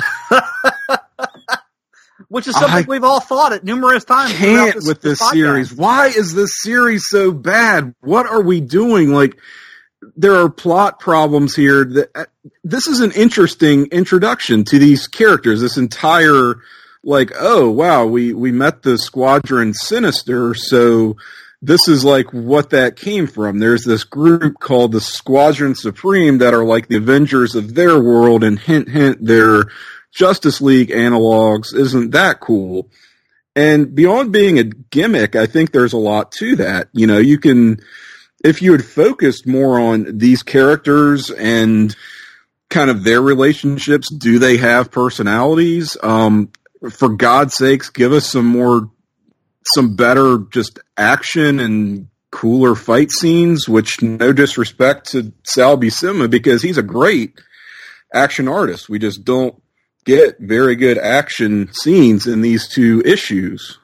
Which is something we've all thought it numerous times. Can't with this series. Why is this series so bad? What are we doing? Like, there are plot problems here. This is an interesting introduction to these characters. This entire, like, oh, wow, we met the Squadron Sinister, so this is like what that came from. There's this group called the Squadron Supreme that are like the Avengers of their world, and hint, hint, they're Justice League analogs. Isn't that cool? And beyond being a gimmick, I think there's a lot to that. You know, you can, if you had focused more on these characters and kind of their relationships, do they have personalities? For God's sakes, give us some better just action and cooler fight scenes, which, no disrespect to Sal Buscema, because he's a great action artist. We just don't get very good action scenes in these two issues.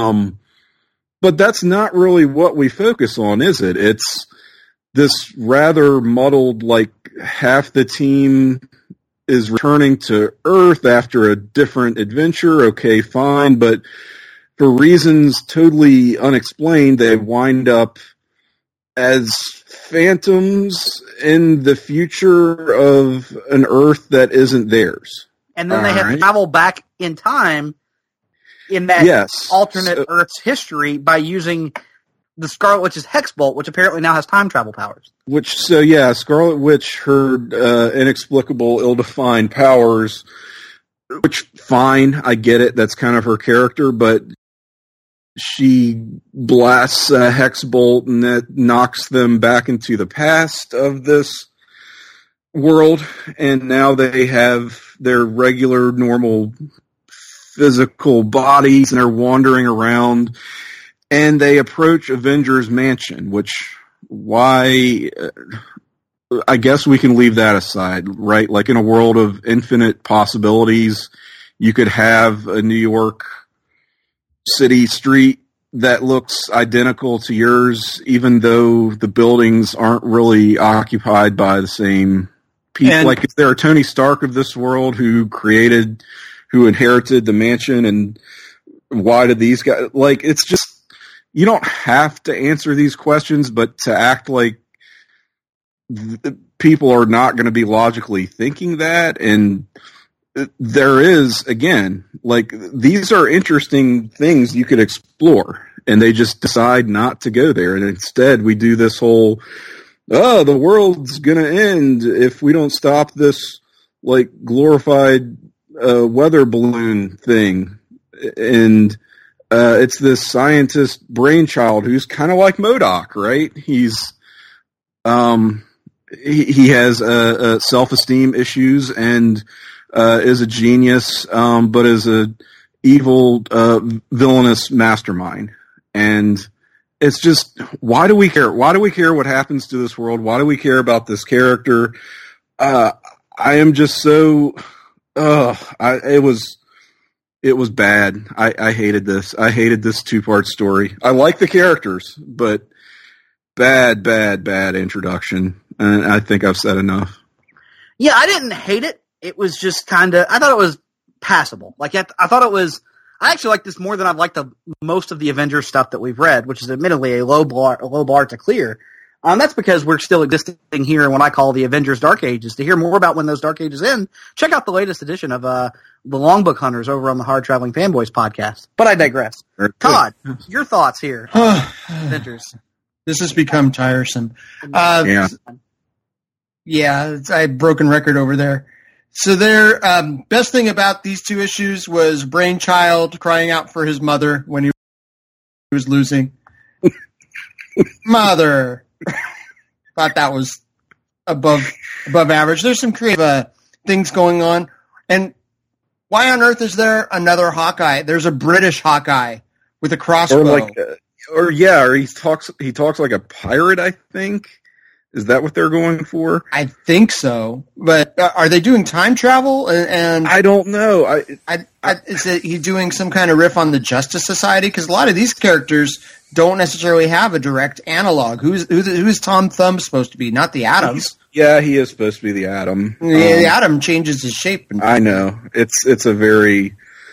But that's not really what we focus on, is it? It's this rather muddled, like, half the team is returning to Earth after a different adventure. Okay, fine, but for reasons totally unexplained, they wind up as phantoms in the future of an Earth that isn't theirs. And then they have to travel back in time in that alternate Earth's history by using the Scarlet Witch's Hex Bolt, which apparently now has time travel powers. Scarlet Witch, her inexplicable, ill-defined powers, which, fine, I get it, that's kind of her character, but she blasts a Hex Bolt and that knocks them back into the past of this world, and now they have their regular, normal, physical bodies, and they're wandering around, and they approach Avengers Mansion, which, why, I guess we can leave that aside, right? Like, in a world of infinite possibilities, you could have a New York City street that looks identical to yours, even though the buildings aren't really occupied by the same people. And, like, is there a Tony Stark of this world who inherited the mansion, and why did these guys, like, it's just, you don't have to answer these questions, but to act like people are not going to be logically thinking that, and there is, again, like, these are interesting things you could explore, and they just decide not to go there, and instead we do this whole, oh, the world's going to end if we don't stop this, like, glorified weather balloon thing, and it's this scientist brainchild who's kind of like MODOK, right? He's he has self-esteem issues and is a genius, but is a evil, villainous mastermind. And it's just, why do we care? Why do we care what happens to this world? Why do we care about this character? I am just so, it was bad. I hated this. I hated this 2-part story. I like the characters, but bad introduction. And I think I've said enough. Yeah, I didn't hate it. It was just kind of, I thought it was passable. Like, I thought it was. I actually like this more than I've liked most of the Avengers stuff that we've read, which is admittedly a low bar to clear. That's because we're still existing here in what I call the Avengers Dark Ages. To hear more about when those Dark Ages end, check out the latest edition of the Longbook Hunters over on the Hard Traveling Fanboys podcast. But I digress. Todd, your thoughts here on Avengers? This has become tiresome. Yeah, I had broken record over there. So their best thing about these two issues was Brainchild crying out for his mother when he was losing. Mother. Thought that was above average. There's some creative things going on. And why on earth is there another Hawkeye? There's a British Hawkeye with a crossbow. Or he talks like a pirate, I think. Is that what they're going for? I think so. But are they doing time travel? And I don't know. Is he doing some kind of riff on the Justice Society? Because a lot of these characters don't necessarily have a direct analog. Who's Tom Thumb supposed to be? Not the Atom. He is supposed to be the Atom. Yeah, the Atom changes his shape. I know. It's a very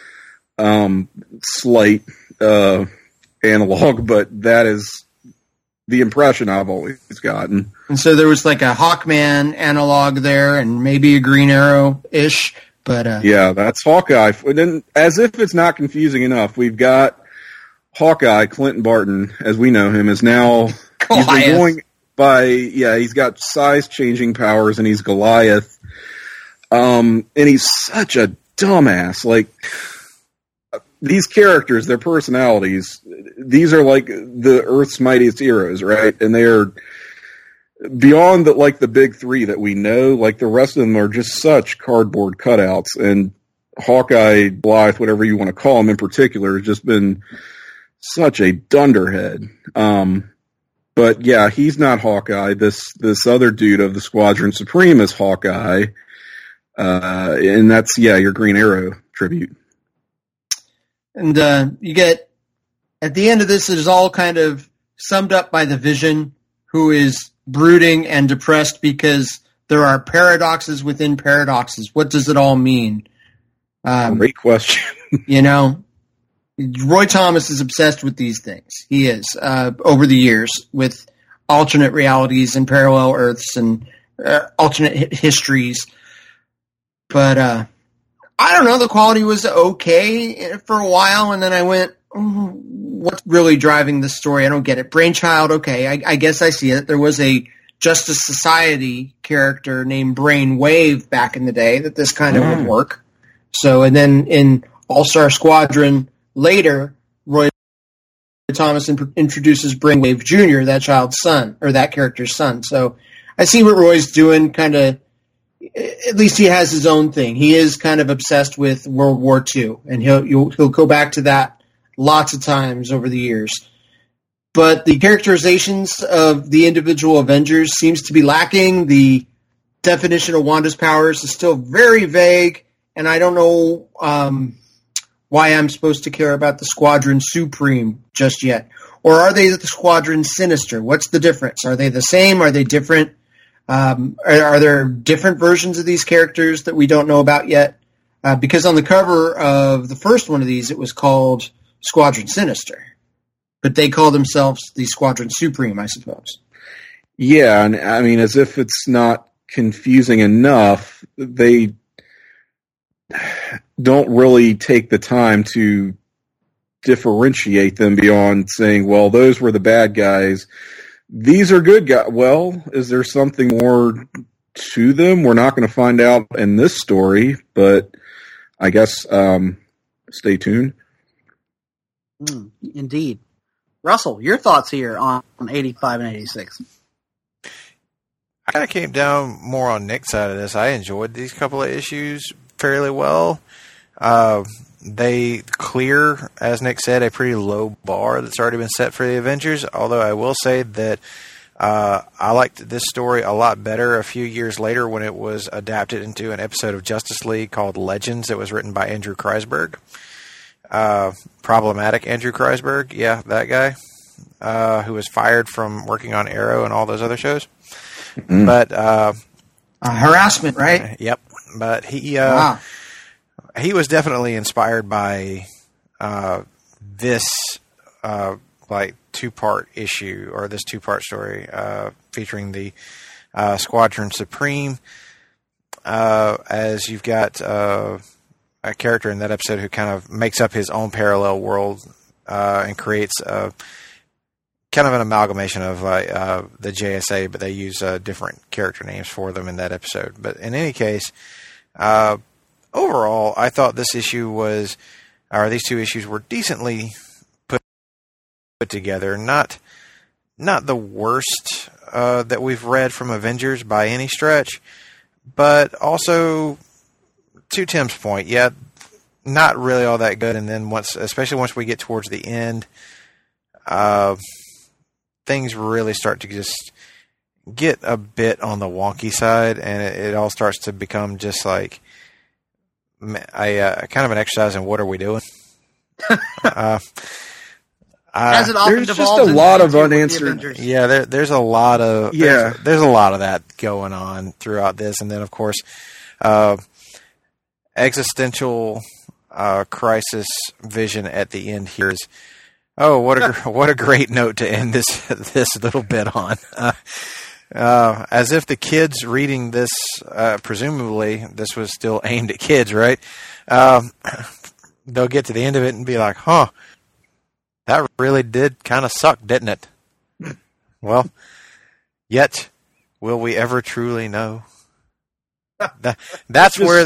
slight analog, but that is the impression I've always gotten. And so there was like a Hawkman analog there, and maybe a Green Arrow-ish. But yeah, that's Hawkeye. And then, as if it's not confusing enough, we've got Hawkeye, Clinton Barton, as we know him, is now Goliath. He's been going by. Yeah, he's got size-changing powers, and he's Goliath. And he's such a dumbass. Like, these characters, their personalities, these are like the Earth's mightiest heroes, right? And they are beyond the big three that we know. Like, the rest of them are just such cardboard cutouts. And Hawkeye, Blythe, whatever you want to call him in particular, has just been such a dunderhead. But yeah, he's not Hawkeye. This other dude of the Squadron Supreme is Hawkeye. And that's, your Green Arrow tribute. And you get, at the end of this, it is all kind of summed up by the Vision, who is brooding and depressed because there are paradoxes within paradoxes. What does it all mean? Great question. Roy Thomas is obsessed with these things. He is, over the years, with alternate realities and parallel Earths and alternate histories. But I don't know, the quality was okay for a while, and then I went, what's really driving this story? I don't get it. Brainchild, okay, I guess I see it. There was a Justice Society character named Brainwave back in the day that this kind of would work. So, and then in All-Star Squadron later, Roy Thomas introduces Brainwave Jr., that child's son, or that character's son. So I see what Roy's doing, kind of. At least he has his own thing. He is kind of obsessed with World War II, and he'll go back to that lots of times over the years. But the characterizations of the individual Avengers seems to be lacking. The definition of Wanda's powers is still very vague, and I don't know why I'm supposed to care about the Squadron Supreme just yet. Or are they the Squadron Sinister? What's the difference? Are they the same? Are they different? Are there different versions of these characters that we don't know about yet? Because on the cover of the first one of these, it was called Squadron Sinister. But they call themselves the Squadron Supreme, I suppose. Yeah, and I mean, as if it's not confusing enough, they don't really take the time to differentiate them beyond saying, well, those were the bad guys. These are good guys. Well, is there something more to them? We're not going to find out in this story, but I guess stay tuned. Indeed. Russell, your thoughts here on 85 and 86? I kind of came down more on Nick's side of this. I enjoyed these couple of issues fairly well. They clear, as Nick said, a pretty low bar that's already been set for the Avengers, although I will say that I liked this story a lot better a few years later when it was adapted into an episode of Justice League called Legends. It was written by Andrew Kreisberg. Problematic Andrew Kreisberg, yeah, that guy, who was fired from working on Arrow and all those other shows. But harassment, right? Yep. But he, he was definitely inspired by this like 2-part issue, or this 2-part story featuring the Squadron Supreme, as you've got a character in that episode who kind of makes up his own parallel world and creates kind of an amalgamation of the JSA, but they use different character names for them in that episode. But in any case, overall, I thought this issue was, or these 2 issues were decently put together. Not the worst that we've read from Avengers by any stretch, but also, to Tim's point, yeah, not really all that good. And then especially once we get towards the end, things really start to just get a bit on the wonky side, and it all starts to become just like a kind of an exercise in what are we doing. As it often there's just devolves a lot of into unanswered. Yeah, there's a lot of there's a lot of that going on throughout this, and then of course, existential crisis vision at the end here is. Oh, what a great note to end this little bit on. As if the kids reading this, presumably this was still aimed at kids, right? They'll get to the end of it and be like, "Huh, that really did kind of suck, didn't it?" Well, yet will we ever truly know? That's where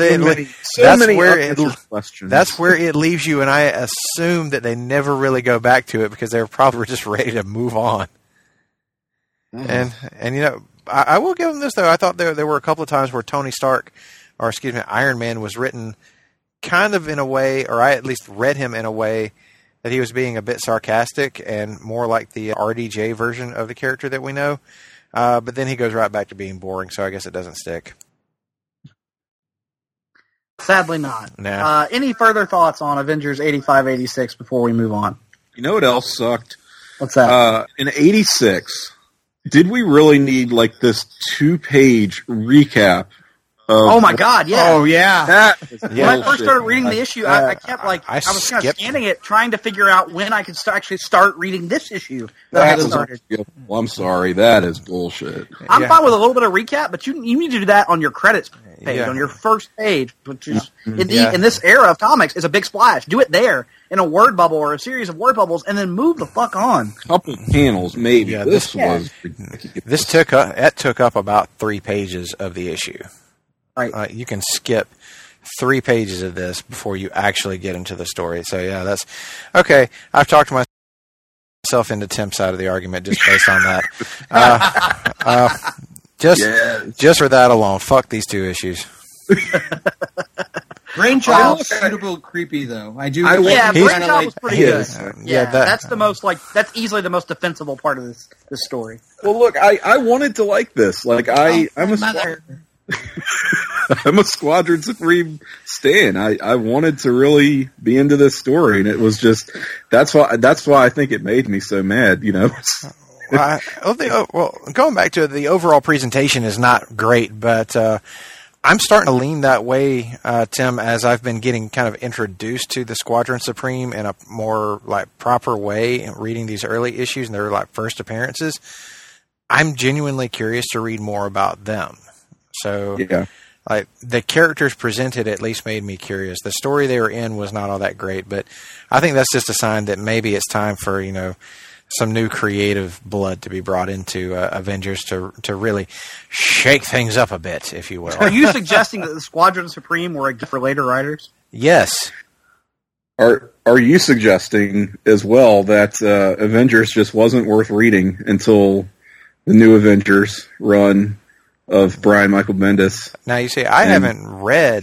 it leaves you, and I assume that they never really go back to it because they're probably just ready to move on. Mm-hmm. And you know, I will give them this though. I thought there were a couple of times where Iron Man was written kind of in a way, or I at least read him in a way that he was being a bit sarcastic and more like the RDJ version of the character that we know. But then he goes right back to being boring, so I guess it doesn't stick. Sadly not. Nah. Any further thoughts on Avengers 85-86 before we move on? You know what else sucked? What's that? In 86, did we really need like this 2-page recap? Oh my God! Yeah. Oh yeah. When I first started reading the issue, I kept I was kind of scanning it, trying to figure out when I could actually start reading this issue. Well, I'm sorry, that is bullshit. I'm fine with a little bit of recap, but you need to do that on your credits page, on your first page, which is in this era of comics is a big splash. Do it there in a word bubble or a series of word bubbles, and then move the fuck on. Couple panels, maybe. Yeah, this was ridiculous. This took up about 3 pages of the issue. Right. You can skip 3 pages of this before you actually get into the story. So yeah, that's okay. I've talked myself into Tim's side of the argument just based on that. Just for that alone, fuck these 2 issues. Brainchild suitable creepy though. Brainchild was pretty good. That's that's easily the most defensible part of this story. Well, look, I wanted to like this. Like I'm a Squadron Supreme stan. I wanted to really be into this story, and it was just that's why I think it made me so mad. You know. Going back to it, the overall presentation is not great, but I'm starting to lean that way, Tim, as I've been getting kind of introduced to the Squadron Supreme in a more like proper way, reading these early issues and their like first appearances. I'm genuinely curious to read more about them. So, like the characters presented at least made me curious. The story they were in was not all that great, but I think that's just a sign that maybe it's time for some new creative blood to be brought into Avengers to really shake things up a bit, if you will. Are you suggesting that the Squadron Supreme were a gift for later writers? Yes. Are you suggesting as well that Avengers just wasn't worth reading until the new Avengers run of Brian Michael Bendis? Now you see, I have not read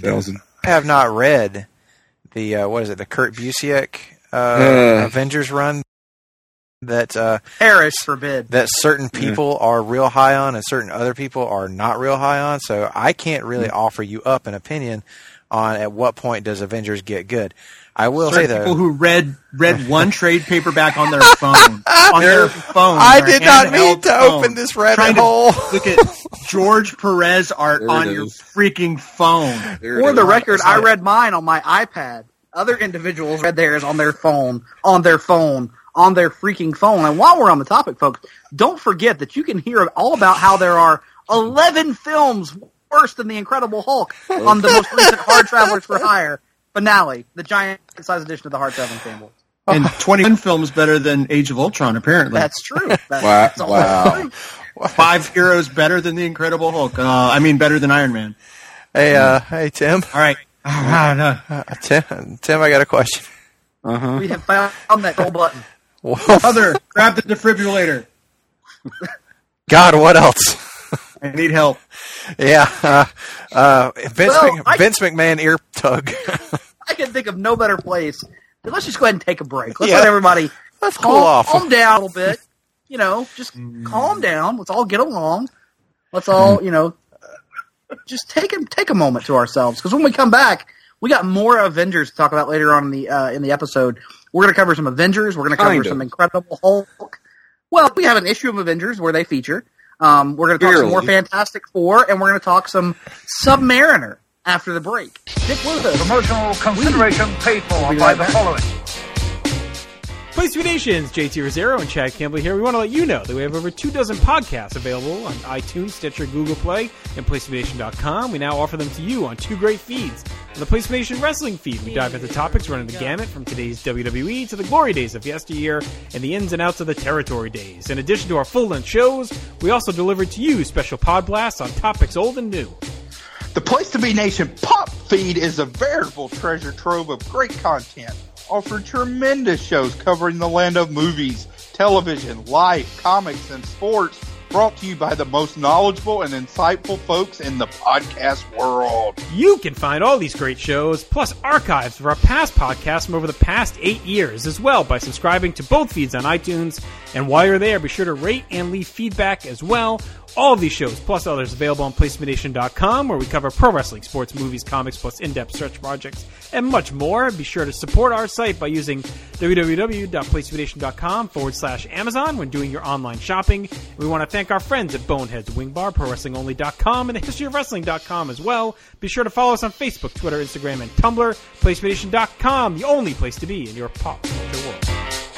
the the Kurt Busiek Avengers run that perish forbid that certain people are real high on and certain other people are not real high on. So I can't really offer you up an opinion on at what point does Avengers get good. I will say though, people who read one trade paperback on their phone. I did not mean to open this rabbit hole. Look at George Perez art on your freaking phone. For the record, I read mine on my iPad. Other individuals read theirs on their phone, on their freaking phone. And while we're on the topic, folks, don't forget that you can hear all about how there are 11 films worse than The Incredible Hulk on the most recent Hard Travelers for Hire finale, the giant-size edition of the Hard Traveling Fanboys. And 21 films better than Age of Ultron, apparently. That's true. That's wow. 5 heroes better than The Incredible Hulk. Better than Iron Man. Hey, Tim. All right. Tim, I got a question. We have found that gold button. Mother, grab the defibrillator. God, what else? I need help. Yeah. Vince McMahon ear tug. I can think of no better place. Let's just go ahead and take a break. Let's let everybody cool off. Calm down a little bit. Just calm down. Let's all get along. Let's all, just take a moment to ourselves. Because when we come back, we got more Avengers to talk about later on in the episode. We're going to cover some Avengers. We're going to cover some Incredible Hulk. Well, we have an issue of Avengers where they feature. We're going to talk some more Fantastic Four, and we're going to talk some Submariner after the break. Stick with us. Promotional consideration paid for by the following. Place to Be Nations, JT Rosero and Chad Campbell here. We want to let you know that we have over 24 podcasts available on iTunes, Stitcher, Google Play, and PlaceToBeNation.com. We now offer them to you on 2 great feeds. On the Place to Be Nation Wrestling feed, we dive into topics running the gamut from today's WWE to the glory days of yesteryear and the ins and outs of the territory days. In addition to our full-length shows, we also deliver to you special pod blasts on topics old and new. The Place to Be Nation Pop feed is a veritable treasure trove of great content. Offer tremendous shows covering the land of movies, television, life, comics, and sports, brought to you by the most knowledgeable and insightful folks in the podcast world. You can find all these great shows, plus archives of our past podcasts from over the past 8 years as well by subscribing to both feeds on iTunes. And while you're there, be sure to rate and leave feedback as well. All of these shows, plus others, available on PlaceToBeNation.com, where we cover pro wrestling, sports, movies, comics, plus in-depth search projects, and much more. Be sure to support our site by using www.PlaceToBeNation.com/Amazon when doing your online shopping. We want to thank our friends at Boneheads Wing Bar, ProWrestlingOnly.com, and TheHistoryOfWrestling.com as well. Be sure to follow us on Facebook, Twitter, Instagram, and Tumblr. PlaceToBeNation.com, the only place to be in your pop culture world.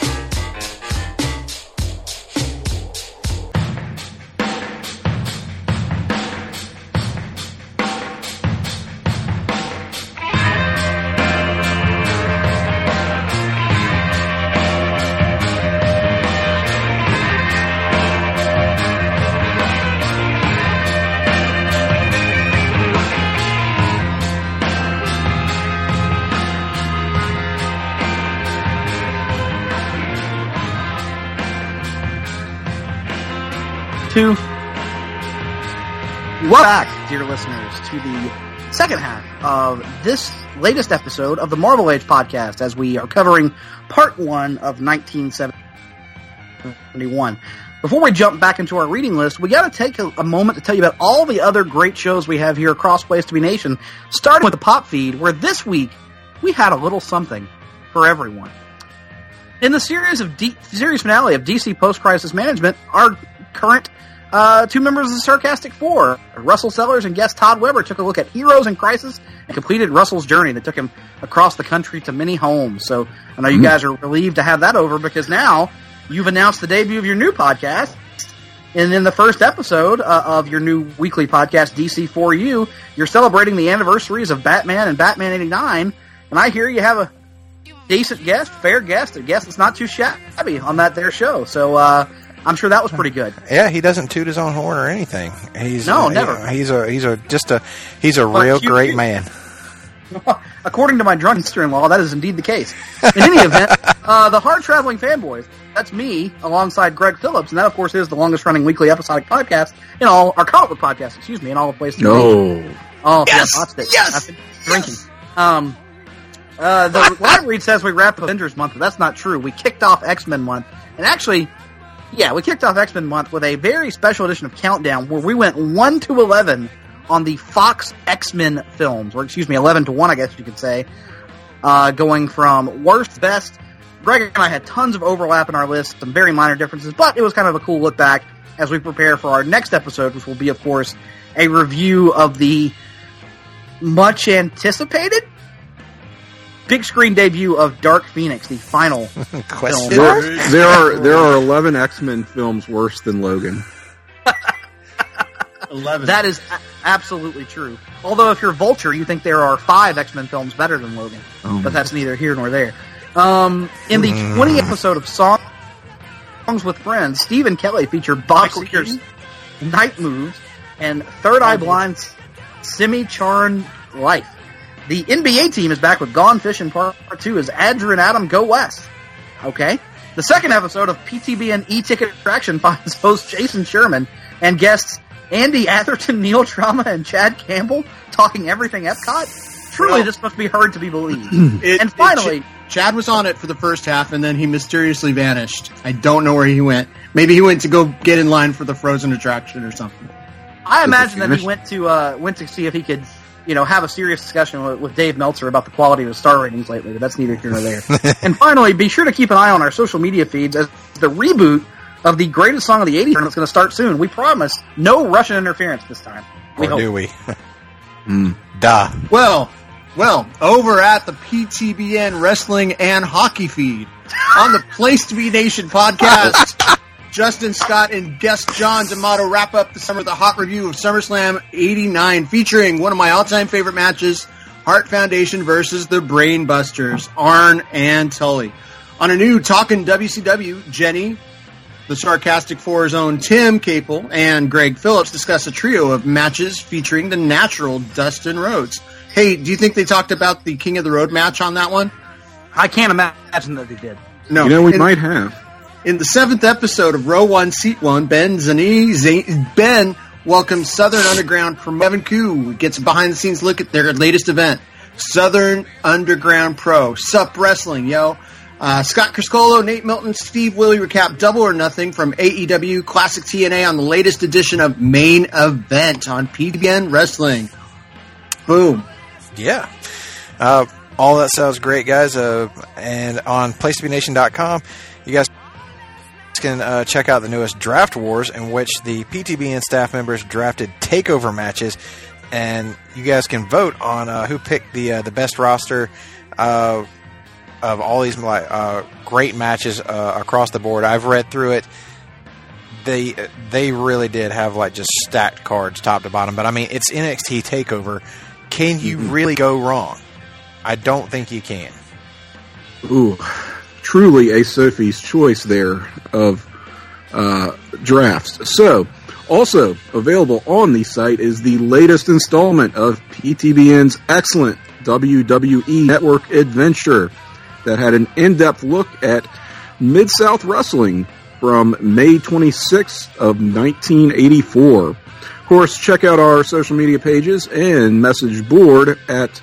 Welcome back, dear listeners, to the second half of this latest episode of the Marvel Age podcast, as we are covering part 1 of 1971. Before we jump back into our reading list, we got to take a moment to tell you about all the other great shows we have here across Place to Be Nation, starting with the Pop Feed, where this week we had a little something for everyone. In the series finale of DC Post-Crisis Management, our current 2 members of the Sarcastic Four, Russell Sellers and guest Todd Weber, took a look at Heroes in Crisis and completed Russell's journey that took him across the country to many homes. So I know you guys are relieved to have that over, because now you've announced the debut of your new podcast. And in the first episode of your new weekly podcast, DC4U, you're celebrating the anniversaries of Batman and Batman 89. And I hear you have a decent guest, fair guest, a guest that's not too shabby on that there show. So, I'm sure that was pretty good. Yeah, he doesn't toot his own horn or anything. Never. He's a real great man. According to my drunk sister-in-law, that is indeed the case. In any event, the Hard Traveling Fanboys, that's me alongside Greg Phillips, and that of course is the longest running weekly episodic podcast in all our comic book podcasts, in all the places. No. Oh, yes. Yes. I've been drinking. The live read says we wrapped Avengers month, but that's not true. We kicked off X-Men month, and actually, we kicked off X-Men month with a very special edition of Countdown, where we went 1 to 11 on the Fox X-Men films, or 11-1, I guess you could say, going from worst to best. Greg and I had tons of overlap in our list, some very minor differences, but it was kind of a cool look back as we prepare for our next episode, which will be, of course, a review of the much anticipated big screen debut of Dark Phoenix, the final film. There are 11 X-Men films worse than Logan. 11. That is absolutely true. Although if you're Vulture, you think there are 5 X-Men films better than Logan. But that's neither here nor there. In the 20th episode of Songs with Friends, Steve and Kelly feature Bob Seger's Night Moves and Third Eye Blind's Semi-Charmed Life. The NBA team is back with Gone Fishing Part 2 as Andrew and Adam go west. Okay. The second episode of PTBN E-Ticket Attraction finds host Jason Sherman and guests Andy Atherton, Neil Trauma, and Chad Campbell talking everything Epcot. Truly, this must be hard to be believed. And finally, Chad was on it for the first half, and then he mysteriously vanished. I don't know where he went. Maybe he went to go get in line for the Frozen attraction or something. I imagine that he went to see if he could, have a serious discussion with Dave Meltzer about the quality of his star ratings lately, but that's neither here nor there. And finally, be sure to keep an eye on our social media feeds as the reboot of the greatest song of the 80s tournament is going to start soon. We promise no Russian interference this time. Do we? Duh. Well, over at the PTBN Wrestling and Hockey feed on the Place to Be Nation podcast, Justin Scott and guest John D'Amato wrap up the summer with a hot review of SummerSlam 89, featuring one of my all-time favorite matches, Hart Foundation versus the Brainbusters, Arn and Tully. On a new Talkin' WCW, Jenny, the Sarcastic Four's own Tim Capel, and Greg Phillips discuss a trio of matches featuring the natural Dustin Rhodes. Hey, do you think they talked about the King of the Road match on that one? I can't imagine that they did. No. We might have. In the 7th episode of Row 1, Seat 1, Ben welcomes Southern Underground from Evan Koo. Gets a behind-the-scenes look at their latest event, Southern Underground Pro. Sup Wrestling, yo. Scott Criscolo, Nate Milton, Steve Willie recap Double or Nothing from AEW Classic TNA on the latest edition of Main Event on PTBN Wrestling. Boom. Yeah. All that sounds great, guys. And on PlaceToBeNation.com, you guys can check out the newest Draft Wars, in which the PTBN staff members drafted takeover matches, and you guys can vote on who picked the best roster of all these great matches across the board. I've read through it. They really did have just stacked cards top to bottom, but I mean, it's NXT TakeOver. Can you really go wrong? I don't think you can. Ooh, truly a Sophie's choice there of drafts. So, also available on the site is the latest installment of PTBN's excellent WWE Network adventure that had an in-depth look at Mid-South Wrestling from May 26th of 1984. Of course, check out our social media pages and message board at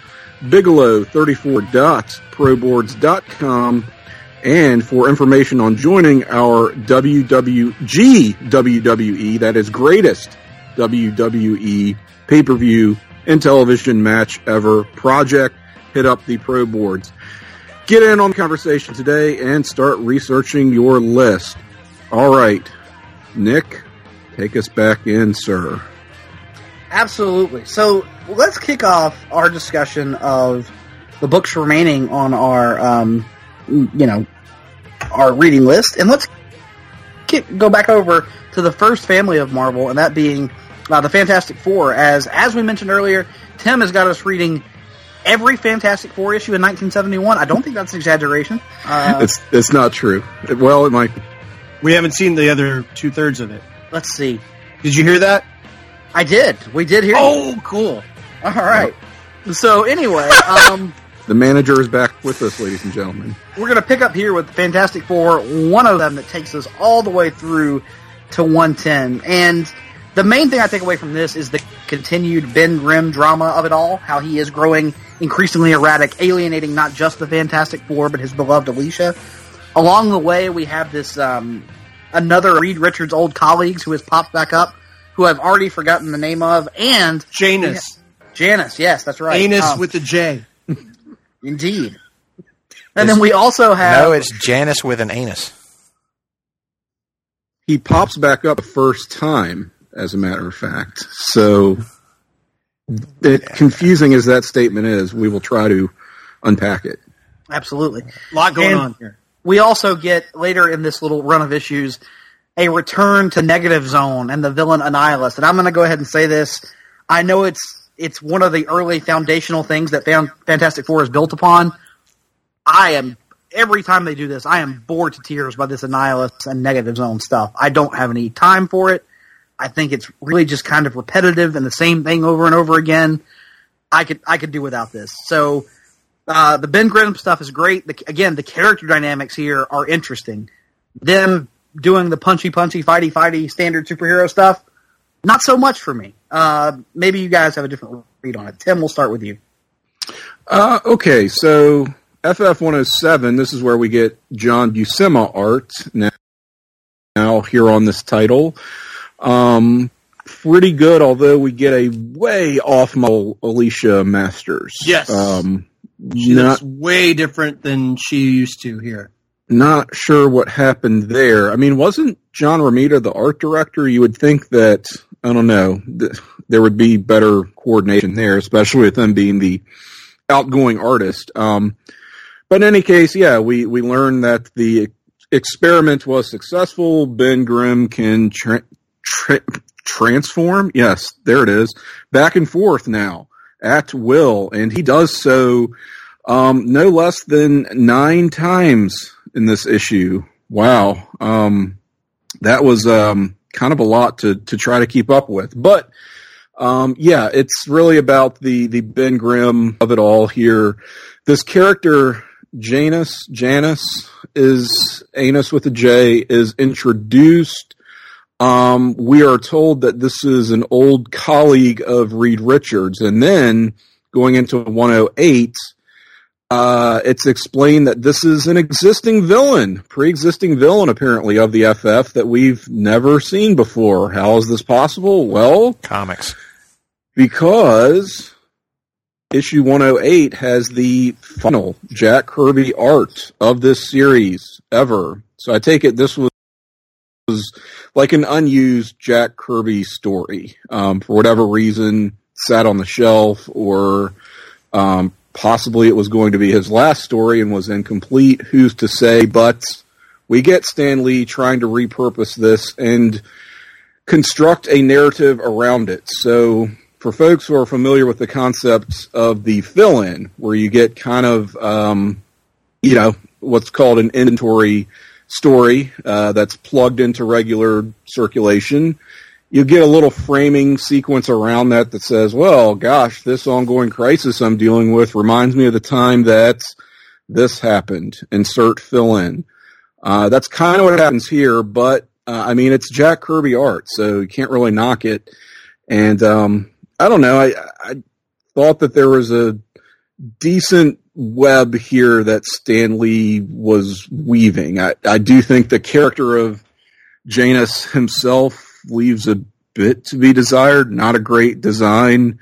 bigelow34.proboards.com, and for information on joining our WWE, that is greatest WWE pay-per-view and television match ever project, hit up the Pro Boards. Get in on the conversation today and start researching your list. All right, Nick, take us back in, sir. Absolutely. So let's kick off our discussion of the books remaining on our, our reading list, and let's go back over to the first family of Marvel, and that being the Fantastic Four. As we mentioned earlier, Tim has got us reading every Fantastic Four issue in 1971. I don't think that's an exaggeration. It's not true. Well, it might be. We haven't seen the other 2/3 of it. Let's see. Did you hear that? I did. We did hear. Oh, cool. All right. So anyway, the manager is back with us, ladies and gentlemen. We're going to pick up here with the Fantastic Four, one of them that takes us all the way through to 110. And the main thing I take away from this is the continued Ben Grimm drama of it all, how he is growing increasingly erratic, alienating not just the Fantastic Four, but his beloved Alicia. Along the way, we have this another Reed Richards' old colleagues who has popped back up, who I've already forgotten the name of, and Janus. Janus, yes, that's right. Anus with a J. Indeed. And then we also have... No, it's Janus with an anus. He pops back up the first time, as a matter of fact. So, confusing as that statement is, we will try to unpack it. Absolutely. A lot going on here. We also get, later in this little run of issues, a return to Negative Zone and the villain Annihilus. And I'm going to go ahead and say this. I know it's one of the early foundational things that Fantastic Four is built upon. Every time they do this, I am bored to tears by this Annihilus and Negative Zone stuff. I don't have any time for it. I think it's really just kind of repetitive and the same thing over and over again. I could do without this. So the Ben Grimm stuff is great. The character dynamics here are interesting. Them doing the punchy, fighty standard superhero stuff, not so much for me. Maybe you guys have a different read on it. Tim, we'll start with you. Okay, so FF107, this is where we get John Buscema art now here on this title. Pretty good, although we get a way off model Alicia Masters. Yes. She looks way different than she used to here. Not sure what happened there. I mean, wasn't John Romita the art director? You would think that, I don't know, there would be better coordination there, especially with them being the outgoing artist. But in any case, yeah, we learned that the experiment was successful. Ben Grimm can transform, yes, there it is, back and forth now at will, and he does so no less than 9 times in this issue. Wow. That was kind of a lot to try to keep up with. But yeah, it's really about the Ben Grimm of it all here. This character, Janus is anus with a J, is introduced. We are told that this is an old colleague of Reed Richards, and then going into 108, it's explained that this is an pre-existing villain apparently of the FF that we've never seen before. How is this possible? Well, comics. Because issue 108 has the final Jack Kirby art of this series ever. So I take it this was like an unused Jack Kirby story. For whatever reason, sat on the shelf, or possibly it was going to be his last story and was incomplete. Who's to say? But we get Stan Lee trying to repurpose this and construct a narrative around it. So for folks who are familiar with the concept of the fill-in, where you get kind of, what's called an inventory story that's plugged into regular circulation, you get a little framing sequence around that says, well, gosh, this ongoing crisis I'm dealing with reminds me of the time that this happened. Insert fill-in. That's kind of what happens here, but I mean, it's Jack Kirby art, so you can't really knock it. And I don't know, I thought that there was a decent web here that Stan Lee was weaving. I do think the character of Janus himself leaves a bit to be desired. Not a great design,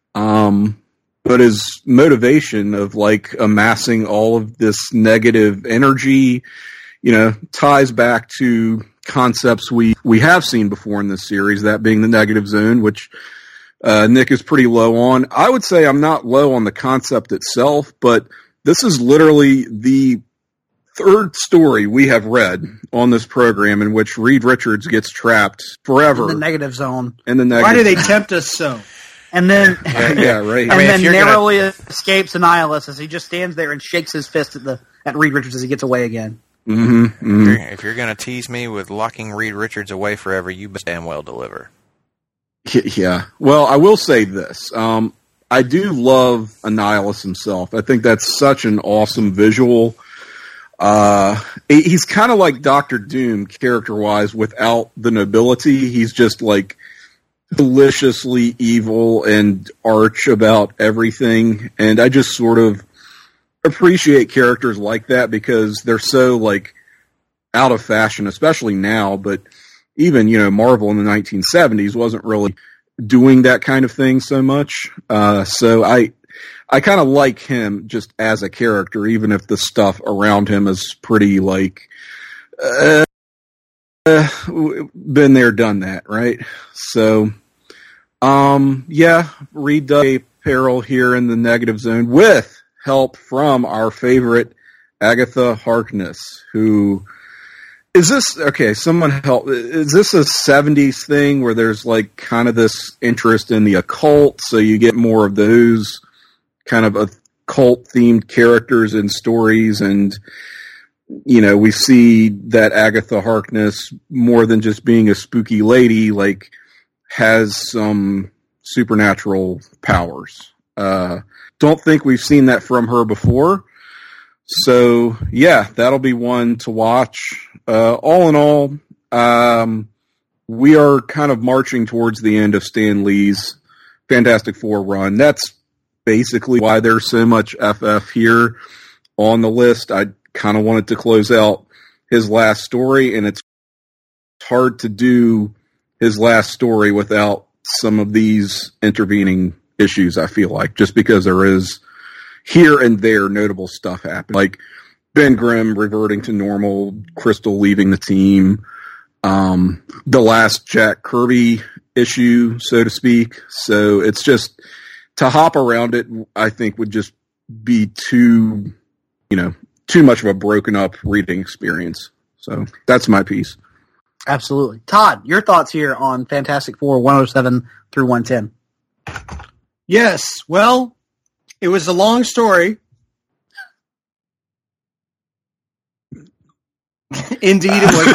but his motivation of like amassing all of this negative energy, ties back to concepts we have seen before in this series, that being the Negative Zone, which Nick is pretty low on. I would say I'm not low on the concept itself, but this is literally the third story we have read on this program in which Reed Richards gets trapped forever in the Negative Zone. Why do they tempt us so? And then, yeah, right. And then narrowly escapes Annihilus as he just stands there and shakes his fist at Reed Richards as he gets away again. Mm-hmm, mm-hmm. If you're going to tease me with locking Reed Richards away forever, you best damn well deliver. Yeah. Well, I will say this. I do love Annihilus himself. I think that's such an awesome visual. He's kind of like Dr. Doom character-wise without the nobility. He's just like deliciously evil and arch about everything. And I just sort of appreciate characters like that because they're so like out of fashion, especially now. But even, Marvel in the 1970s wasn't really doing that kind of thing so much. So I kind of like him just as a character, even if the stuff around him is pretty been there, done that, right? So, Reed Peril here in the negative zone with help from our favorite Agatha Harkness, who is this? Okay, someone help. Is this a 70s thing where there's like kind of this interest in the occult, so you get more of those kind of occult themed characters and stories, and we see that Agatha Harkness, more than just being a spooky lady, like has some supernatural powers. Don't think we've seen that from her before. So, yeah, that'll be one to watch. All in all, we are kind of marching towards the end of Stan Lee's Fantastic Four run. That's basically why there's so much FF here on the list. I kind of wanted to close out his last story, and it's hard to do his last story without some of these intervening issues, I feel like, just because there is here and there notable stuff happening, like Ben Grimm reverting to normal, Crystal leaving the team, the last Jack Kirby issue, so to speak. So it's just, to hop around it, I think would just be too much of a broken up reading experience. So that's my piece. Absolutely. Todd, your thoughts here on Fantastic Four 107 through 110. Yes, well, it was a long story. Indeed, it was.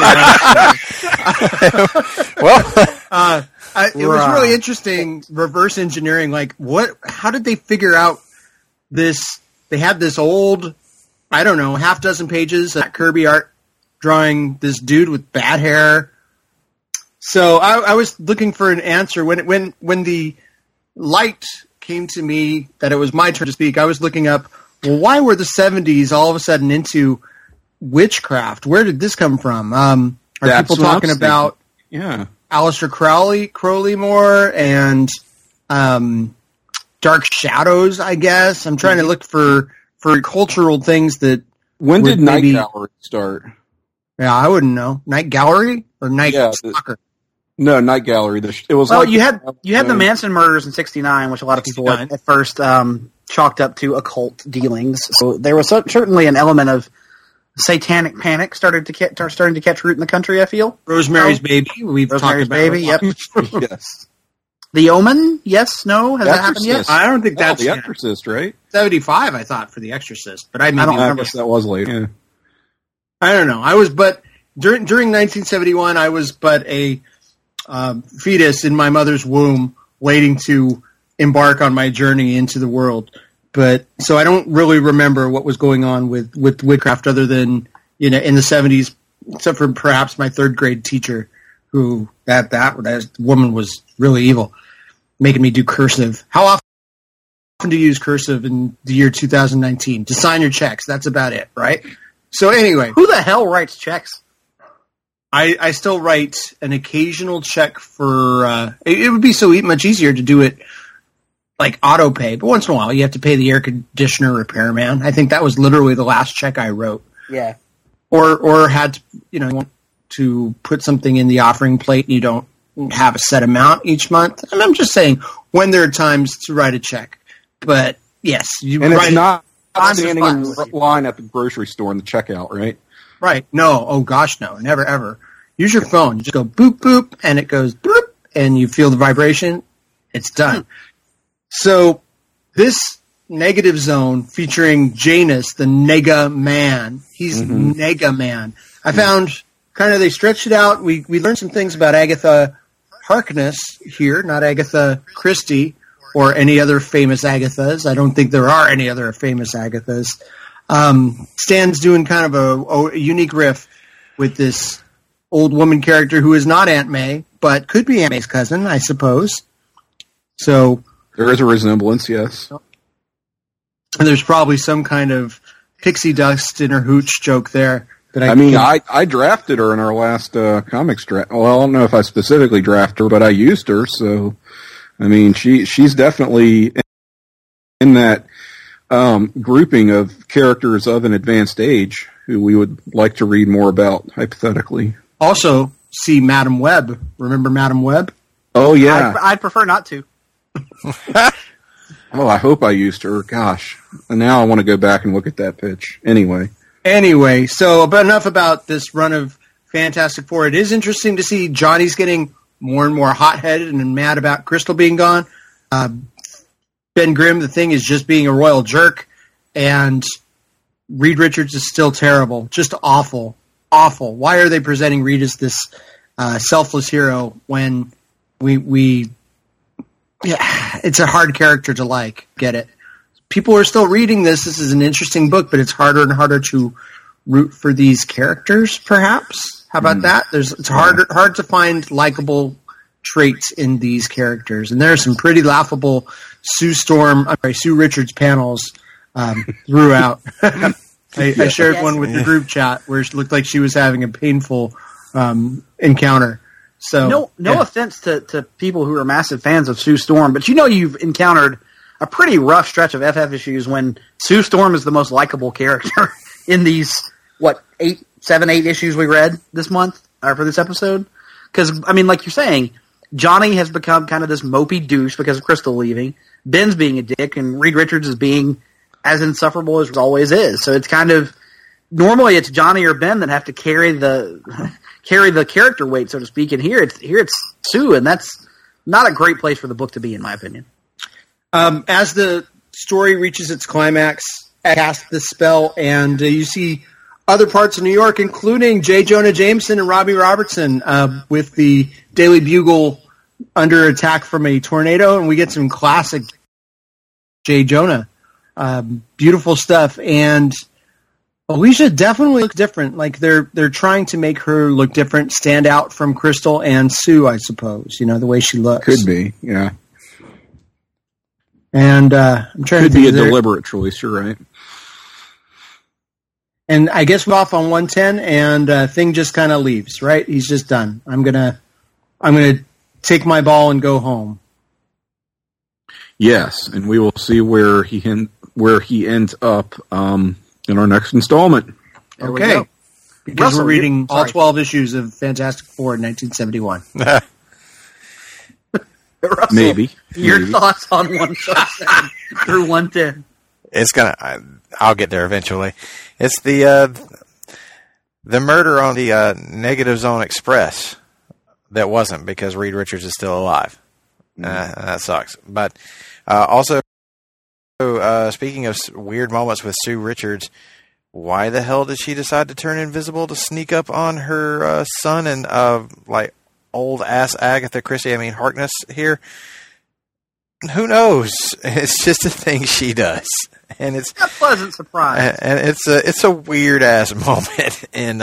It was really interesting reverse engineering. Like, how did they figure out this? They had this old, I don't know, half dozen pages of Kirby art drawing this dude with bad hair. So I was looking for an answer when the light came to me that it was my turn to speak. I was looking up, well, why were the 70s all of a sudden into witchcraft? Where did this come from? Are people talking about Aleister Crowley more and Dark Shadows, I guess? I'm trying to look for cultural things that... When did Night Gallery start? Yeah, I wouldn't know. Night Gallery or Night Stalker? No, Night Gallery. It was you had the Manson murders in '69, which a lot of people at first chalked up to occult dealings. So there was certainly an element of satanic panic starting to catch root in the country, I feel. Rosemary's Baby. We've talked about Baby. Yep. Yes. The Omen. Yes. No. Has that happened yet? I don't think that's The Exorcist, right? 75. I thought for The Exorcist, but I don't remember. I guess that was late. Yeah. I don't know. I was, but during 1971, I was but a fetus in my mother's womb, waiting to embark on my journey into the world. But so I don't really remember what was going on with witchcraft, other than in the 70s, except for perhaps my third grade teacher, who that woman was really evil, making me do cursive. How often do you use cursive in the year 2019 to sign your checks? That's about it, right? So anyway, who the hell writes checks? I still write an occasional check for, it would be so much easier to do it like auto pay, but once in a while you have to pay the air conditioner repairman. I think that was literally the last check I wrote. Yeah. Or had to put something in the offering plate and you don't have a set amount each month. And I'm just saying, when there are times to write a check. But yes, it's not standing in line at the grocery store in the checkout, right? Right. No. Oh, gosh, no. Never, ever. Use your phone. You just go boop, boop, and it goes boop, and you feel the vibration. It's done. So this negative zone featuring Janus, the Nega Man. He's Nega Man. I found they stretched it out. We learned some things about Agatha Harkness here, not Agatha Christie or any other famous Agathas. I don't think there are any other famous Agathas. Stan's doing kind of a unique riff with this old woman character who is not Aunt May, but could be Aunt May's cousin, I suppose. So there is a resemblance, yes. And there's probably some kind of pixie dust in her hooch joke there. But I drafted her in our last comics draft. Well, I don't know if I specifically drafted her, but I used her. So, I mean, she's definitely in that grouping of characters of an advanced age who we would like to read more about, hypothetically. Also, see Madam Web. Remember Madam Web? Oh, yeah. I'd prefer not to. Oh, I hope I used her. Gosh. And now I want to go back and look at that pitch. Anyway, so but enough about this run of Fantastic Four. It is interesting to see Johnny's getting more and more hot-headed and mad about Crystal being gone. Ben Grimm, the Thing, is just being a royal jerk. And Reed Richards is still terrible. Just awful. Awful. Why are they presenting Reed as this selfless hero when it's a hard character to like? Get it? People are still reading this. This is an interesting book, but it's harder and harder to root for these characters, perhaps. How about that? It's hard to find likable traits in these characters. And there are some pretty laughable Sue Richards panels throughout. I shared one with the group chat where it looked like she was having a painful encounter. So no offense to people who are massive fans of Sue Storm, but you've encountered a pretty rough stretch of FF issues when Sue Storm is the most likable character in these 7, 8 issues we read this month or for this episode. Because like you're saying, Johnny has become kind of this mopey douche because of Crystal leaving. Ben's being a dick, and Reed Richards is being as insufferable as always is. So it's kind of normally it's Johnny or Ben that have to carry the character weight, so to speak. And here it's Sue, and that's not a great place for the book to be, in my opinion. As the story reaches its climax, cast the spell, and you see other parts of New York, including J. Jonah Jameson and Robbie Robertson, with the Daily Bugle under attack from a tornado, and we get some classic J. Jonah. Beautiful stuff, and Alicia definitely looks different. Like they're trying to make her look different, stand out from Crystal and Sue, I suppose. The way she looks. Could be, yeah. And I'm trying Could to think be a deliberate choice. You're right. And I guess we're off on 110, and Thing just kind of leaves. Right? He's just done. I'm gonna take my ball and go home. Yes, and we will see where he ends up in our next installment. Okay. Because we're reading all 12 issues of Fantastic Four in 1971. Russell, Maybe. Your thoughts on 107 through 110? I'll get there eventually. It's the murder on the Negative Zone Express that wasn't, because Reed Richards is still alive. That sucks. But also, speaking of weird moments with Sue Richards, why the hell did she decide to turn invisible to sneak up on her son and old ass Agatha Christie? Harkness here. Who knows? It's just a thing she does, and it's a pleasant surprise. And it's a weird ass moment. And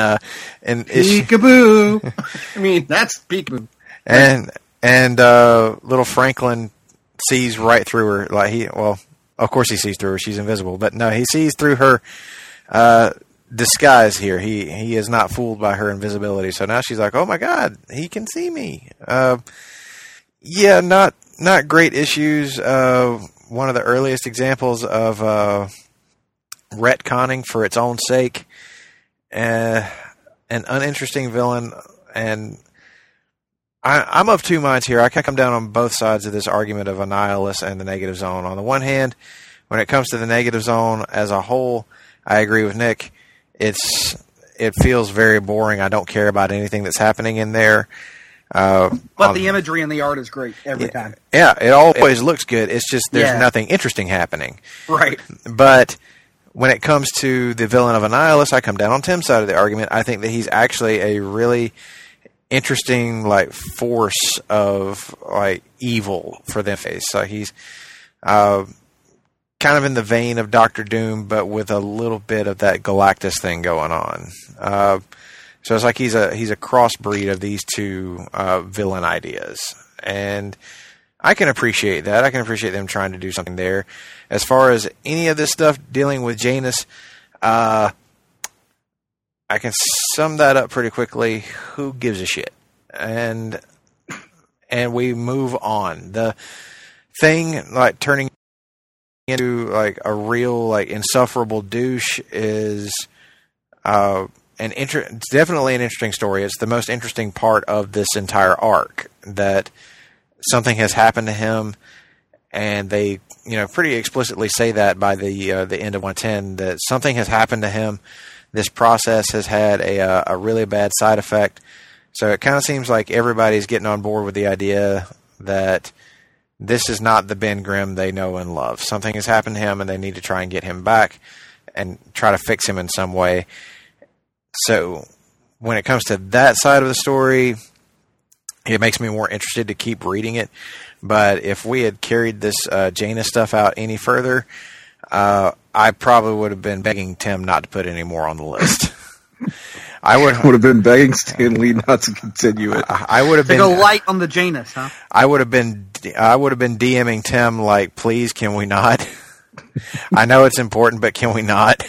peekaboo. That's peekaboo. And little Franklin sees right through her. Of course he sees through her. She's invisible, but no, he sees through her disguise here. He is not fooled by her invisibility. So now she's like, oh my God, he can see me. Not great issues. One of the earliest examples of retconning for its own sake. An uninteresting villain. And I'm of two minds here. I can come down on both sides of this argument of Annihilus and the Negative Zone. On the one hand, when it comes to the Negative Zone as a whole, I agree with Nick. It feels very boring. I don't care about anything that's happening in there. But the imagery and the art is great every time. Yeah, it always looks good. It's just there's nothing interesting happening. Right. But when it comes to the villain of Annihilus, I come down on Tim's side of the argument. I think that he's actually a really interesting force of evil for them face. So he's kind of in the vein of Doctor Doom, but with a little bit of that Galactus thing going on. So it's like he's a crossbreed of these two villain ideas, and I can appreciate that. I can appreciate them trying to do something there. As far as any of this stuff dealing with Janus, I I can sum that up pretty quickly. Who gives a shit? And we move on. The thing, like, turning into like a real, like, insufferable douche is definitely an interesting story. It's the most interesting part of this entire arc, that something has happened to him, and they, pretty explicitly say that by the end of 110, that something has happened to him. This process has had a really bad side effect. So it kind of seems like everybody's getting on board with the idea that this is not the Ben Grimm they know and love. Something has happened to him, and they need to try and get him back and try to fix him in some way. So when it comes to that side of the story, it makes me more interested to keep reading it. But if we had carried this Janus stuff out any further, I probably would have been begging Tim not to put any more on the list. I would have been begging Stan Lee not to continue it. I would have been go light on the Janus, huh? I would have been DMing Tim like, please, can we not? I know it's important, but can we not?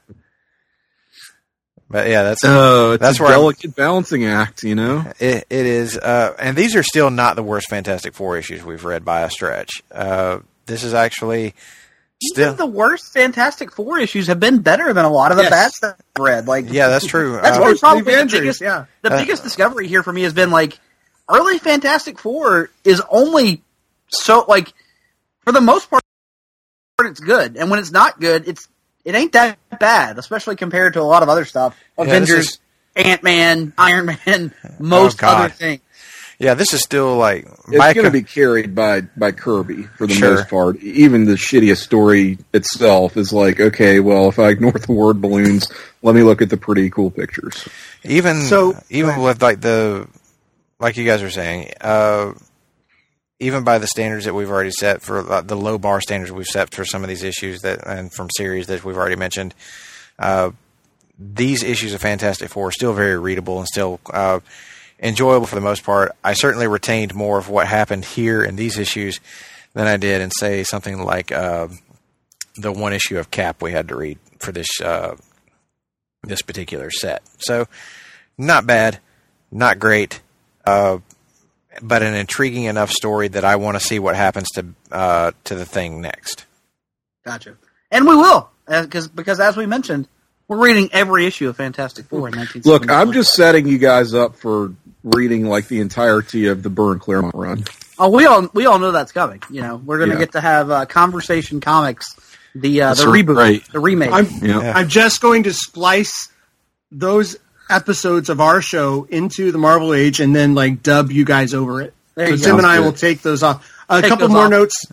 But yeah, that's a delicate balancing act, It is, and these are still not the worst Fantastic Four issues we've read by a stretch. This is actually still even the worst Fantastic Four issues have been better than a lot of the bad stuff I've read. Like, yeah, that's true. That's probably the biggest. The biggest discovery here for me has been like early Fantastic Four is only so like for the most part it's good, and when it's not good, it ain't that bad, especially compared to a lot of other stuff. Avengers, Ant-Man, Iron Man, most other things. Yeah, this is still like... It's going to be carried by Kirby for the most part. Even the shittiest story itself is like, okay, well, if I ignore the word balloons, let me look at the pretty cool pictures. Even with like you guys were saying, even by the standards that we've already set for the low bar standards we've set for some of these issues and from series that we've already mentioned, these issues of Fantastic Four are still very readable and still enjoyable for the most part. I certainly retained more of what happened here in these issues than I did in, say, something like the one issue of Cap we had to read for this particular set. So, not bad, not great, but an intriguing enough story that I want to see what happens to the Thing next. Gotcha. And we will, because as we mentioned, we're reading every issue of Fantastic Four in 1974. Look, I'm just setting you guys up for reading like the entirety of the Byrne Claremont run. Oh, we all know that's coming. We're going to get to have Conversation Comics, the reboot, right. The remake. I'm just going to splice those episodes of our show into the Marvel Age and then like dub you guys over it. So Tim and I will take those off. A couple more notes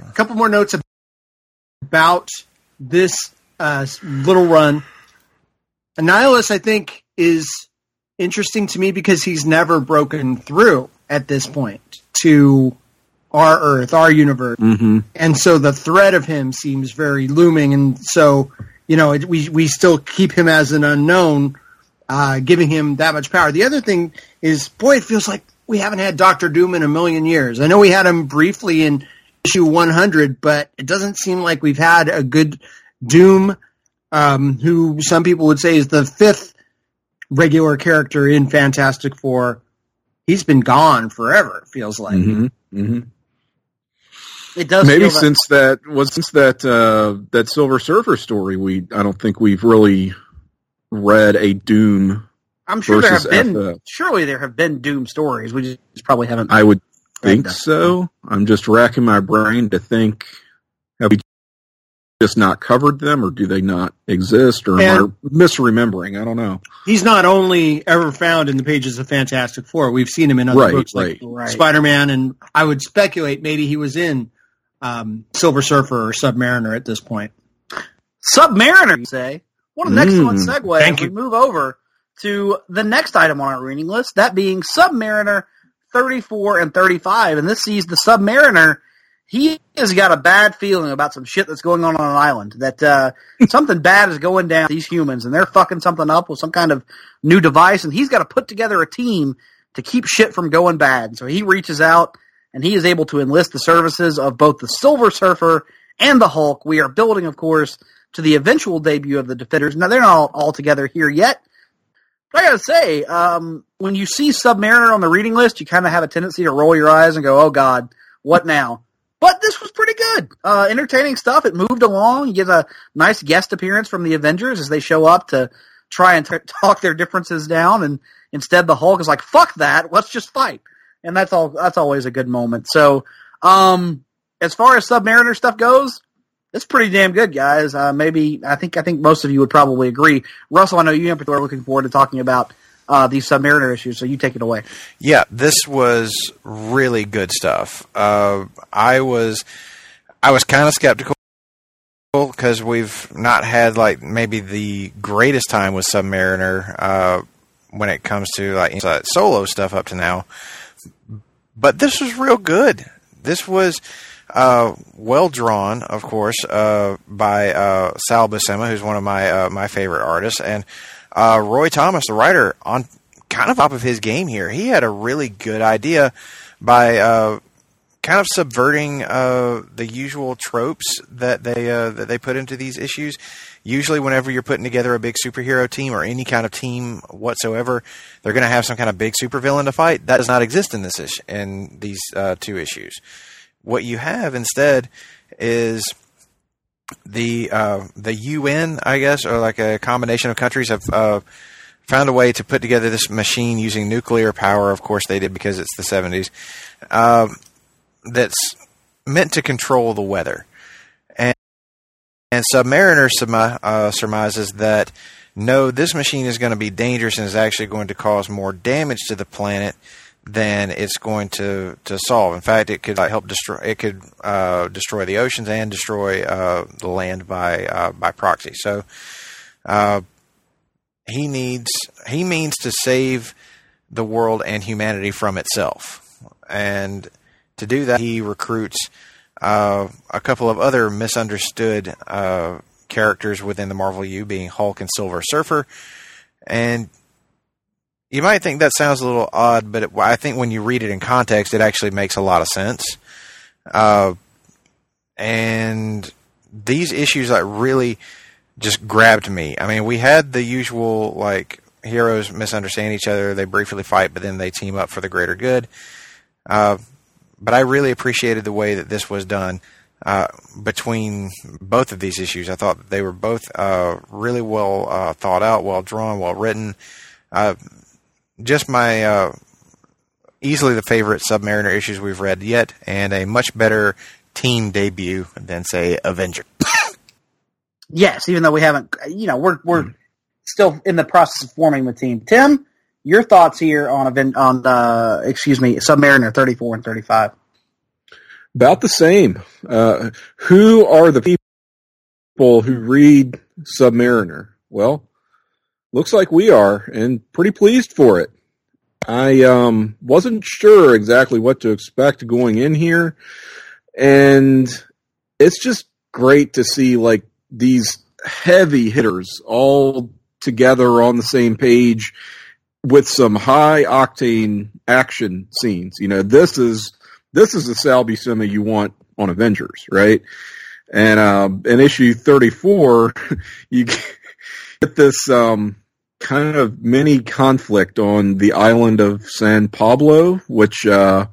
about this little run. Annihilus, I think, is interesting to me because he's never broken through at this point to our Earth, our universe. Mm-hmm. And so the threat of him seems very looming. And so, we still keep him as an unknown, giving him that much power. The other thing is, boy, it feels like we haven't had Dr. Doom in a million years. I know we had him briefly in issue 100, but it doesn't seem like we've had a good Doom, who some people would say is the fifth regular character in Fantastic Four. He's been gone forever, it feels like. Mm-hmm. Mm-hmm. It does maybe since that Silver Surfer story, I don't think we've really read a Doom. I'm sure surely there have been Doom stories. We just probably haven't. I would think so. I'm just racking my brain to think, have we just not covered them, or do they not exist, or am I misremembering? I don't know. He's not only ever found in the pages of Fantastic Four. We've seen him in other books like Spider-Man, and I would speculate maybe he was in Silver Surfer or Submariner at this point. Submariner, you say? What an excellent segue as we move over to the next item on our reading list, that being Submariner 34 and 35. And this sees the Submariner. He has got a bad feeling about some shit that's going on an island, that something bad is going down with these humans, and they're fucking something up with some kind of new device, and he's got to put together a team to keep shit from going bad. So he reaches out, and he is able to enlist the services of both the Silver Surfer and the Hulk. We are building, of course, to the eventual debut of the Defenders. Now, they're not all together here yet, I gotta say, when you see Submariner on the reading list, you kind of have a tendency to roll your eyes and go, "Oh God, what now?" But this was pretty good, entertaining stuff. It moved along. You get a nice guest appearance from the Avengers as they show up to try and talk their differences down, and instead the Hulk is like, "Fuck that, let's just fight," and that's always a good moment. So, as far as Submariner stuff goes, it's pretty damn good, guys. I think most of you would probably agree. Russell, I know you in particular are looking forward to talking about these Submariner issues, so you take it away. Yeah, this was really good stuff. I was kind of skeptical because we've not had like maybe the greatest time with Submariner when it comes to like solo stuff up to now. But this was real good. This was well drawn, of course, by Sal Buscema, who's one of my favorite artists, and Roy Thomas, the writer, on kind of top of his game here. He had a really good idea by kind of subverting the usual tropes that they put into these issues. Usually, whenever you're putting together a big superhero team or any kind of team whatsoever, they're going to have some kind of big supervillain to fight. That does not exist in this in these two issues. What you have instead is the UN, I guess, or like a combination of countries have found a way to put together this machine using nuclear power. Of course, they did because it's the 70s. That's meant to control the weather. And Submariner surmises that, no, this machine is going to be dangerous and is actually going to cause more damage to the planet than it's going to solve. In fact, it could help destroy. It could destroy the oceans and destroy the land by proxy. So he means to save the world and humanity from itself, and to do that, he recruits a couple of other misunderstood characters within the Marvel U, being Hulk and Silver Surfer. And you might think that sounds a little odd, but I think when you read it in context, it actually makes a lot of sense. And these issues really just grabbed me. I mean, we had the usual, like, heroes misunderstand each other, they briefly fight, but then they team up for the greater good. But I really appreciated the way that this was done between both of these issues. I thought that they were both really well thought out, well drawn, well written. Just my easily the favorite Submariner issues we've read yet, and a much better team debut than, say, Avenger. Yes, even though we haven't, we're still in the process of forming the team. Tim, your thoughts here on Submariner 34 and 35? About the same. Who are the people who read Submariner? Well, looks like we are, and pretty pleased for it. I wasn't sure exactly what to expect going in here, and it's just great to see like these heavy hitters all together on the same page with some high octane action scenes. You know, this is the Sal Buscema you want on Avengers, right? And in issue 34, you get this kind of mini conflict on the island of San Pablo, which our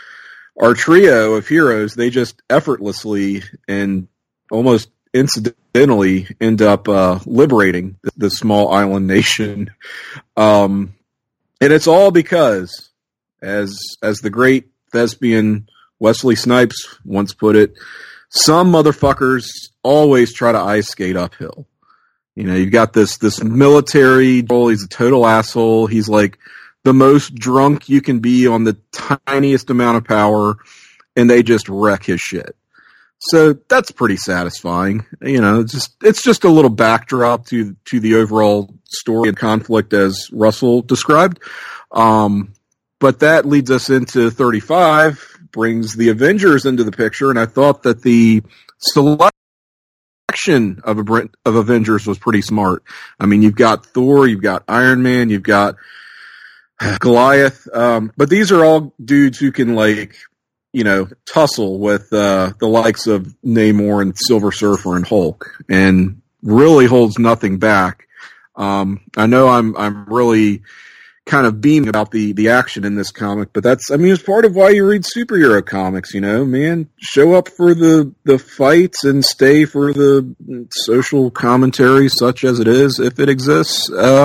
trio of heroes, they just effortlessly and almost incidentally end up liberating the small island nation. And it's all because, as the great thespian Wesley Snipes once put it, some motherfuckers always try to ice skate uphill. You know, you've got this military, he's a total asshole. He's like the most drunk you can be on the tiniest amount of power, and they just wreck his shit. So that's pretty satisfying. You know, it's just a little backdrop to the overall story and conflict as Russell described. But that leads us into 35, brings the Avengers into the picture, and I thought that the selection of Avengers was pretty smart. I mean, you've got Thor, you've got Iron Man, you've got Goliath, but these are all dudes who can, like, you know, tussle with the likes of Namor and Silver Surfer and Hulk, and really holds nothing back. I know I'm really kind of beaming about the action in this comic, but it's part of why you read superhero comics, man. Show up for the fights and stay for the social commentary, such as it is, if it exists.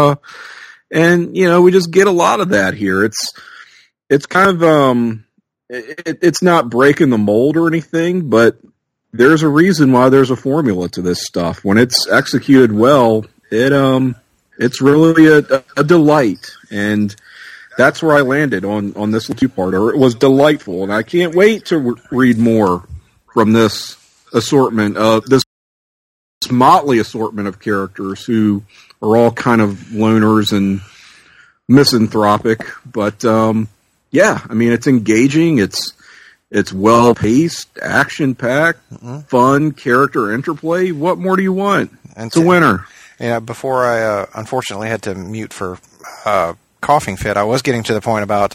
And, we just get a lot of that here. It's kind of, it's not breaking the mold or anything, but there's a reason why there's a formula to this stuff. When it's executed well, it's really a delight, and that's where I landed on this two-parter. It was delightful, and I can't wait to read more from this assortment of this motley assortment of characters who are all kind of loners and misanthropic. But it's engaging. It's well-paced, action-packed, fun character interplay. What more do you want? It's a winner. Yeah, before I unfortunately had to mute for coughing fit, I was getting to the point about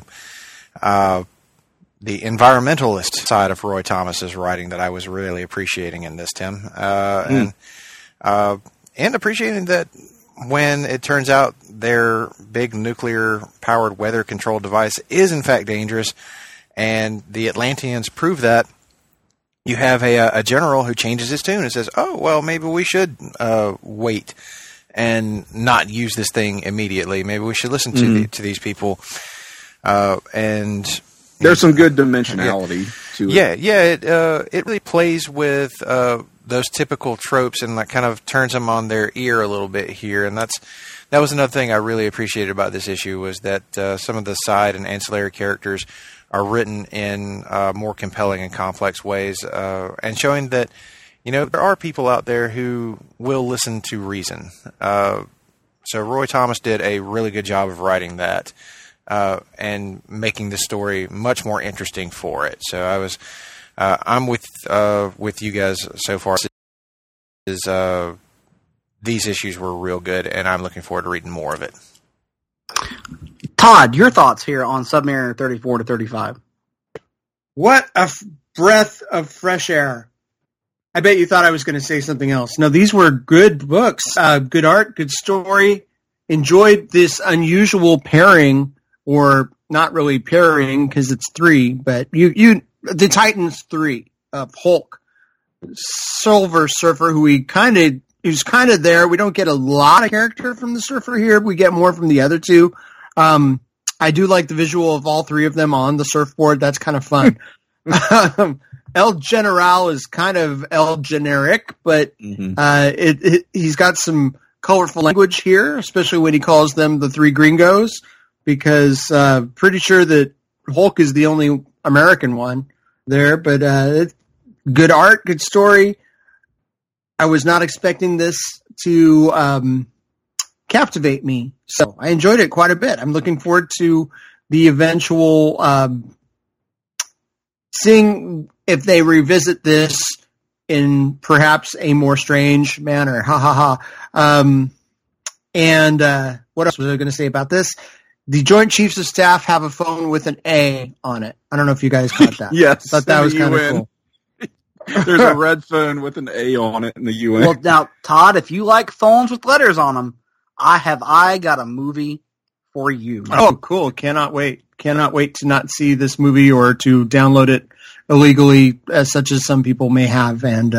the environmentalist side of Roy Thomas's writing that I was really appreciating in this, Tim, and appreciating that when it turns out their big nuclear-powered weather control device is in fact dangerous, and the Atlanteans prove that. You have a general who changes his tune and says, "Oh, well, maybe we should wait and not use this thing immediately. Maybe we should listen to these people." And there's some good dimensionality to it. Yeah, it really plays with those typical tropes and kind of turns them on their ear a little bit here. And that was another thing I really appreciated about this issue, was that some of the side and ancillary characters are written in more compelling and complex ways, and showing that, there are people out there who will listen to reason. So Roy Thomas did a really good job of writing that, and making the story much more interesting for it. So I'm with you guys so far. These issues were real good, and I'm looking forward to reading more of it. Todd, your thoughts here on Submariner 34 to 35. What a breath of fresh air. I bet you thought I was going to say something else. No, these were good books, good art, good story. Enjoyed this unusual pairing, or not really pairing because it's three, but the Titans 3 of Hulk, Silver Surfer, who's kind of there. We don't get a lot of character from the Surfer here. We get more from the other two. I do like the visual of all three of them on the surfboard. That's kind of fun. El General is kind of El Generic, but he's got some colorful language here, especially when he calls them the three gringos, because pretty sure that Hulk is the only American one there. But good art, good story. I was not expecting this to captivate me, so I enjoyed it quite a bit. I'm looking forward to the eventual seeing if they revisit this in perhaps a more strange manner. Ha ha ha. And what else was I going to say about this? The Joint Chiefs of Staff have a phone with an A on it. I don't know if you guys caught that. Yes. I thought that was kind of cool. There's a red phone with an A on it in the UN. Well, now, Todd, if you like phones with letters on them, I got a movie for you. Oh, cool. Cannot wait. Cannot wait to not see this movie or to download it illegally, such as some people may have. And,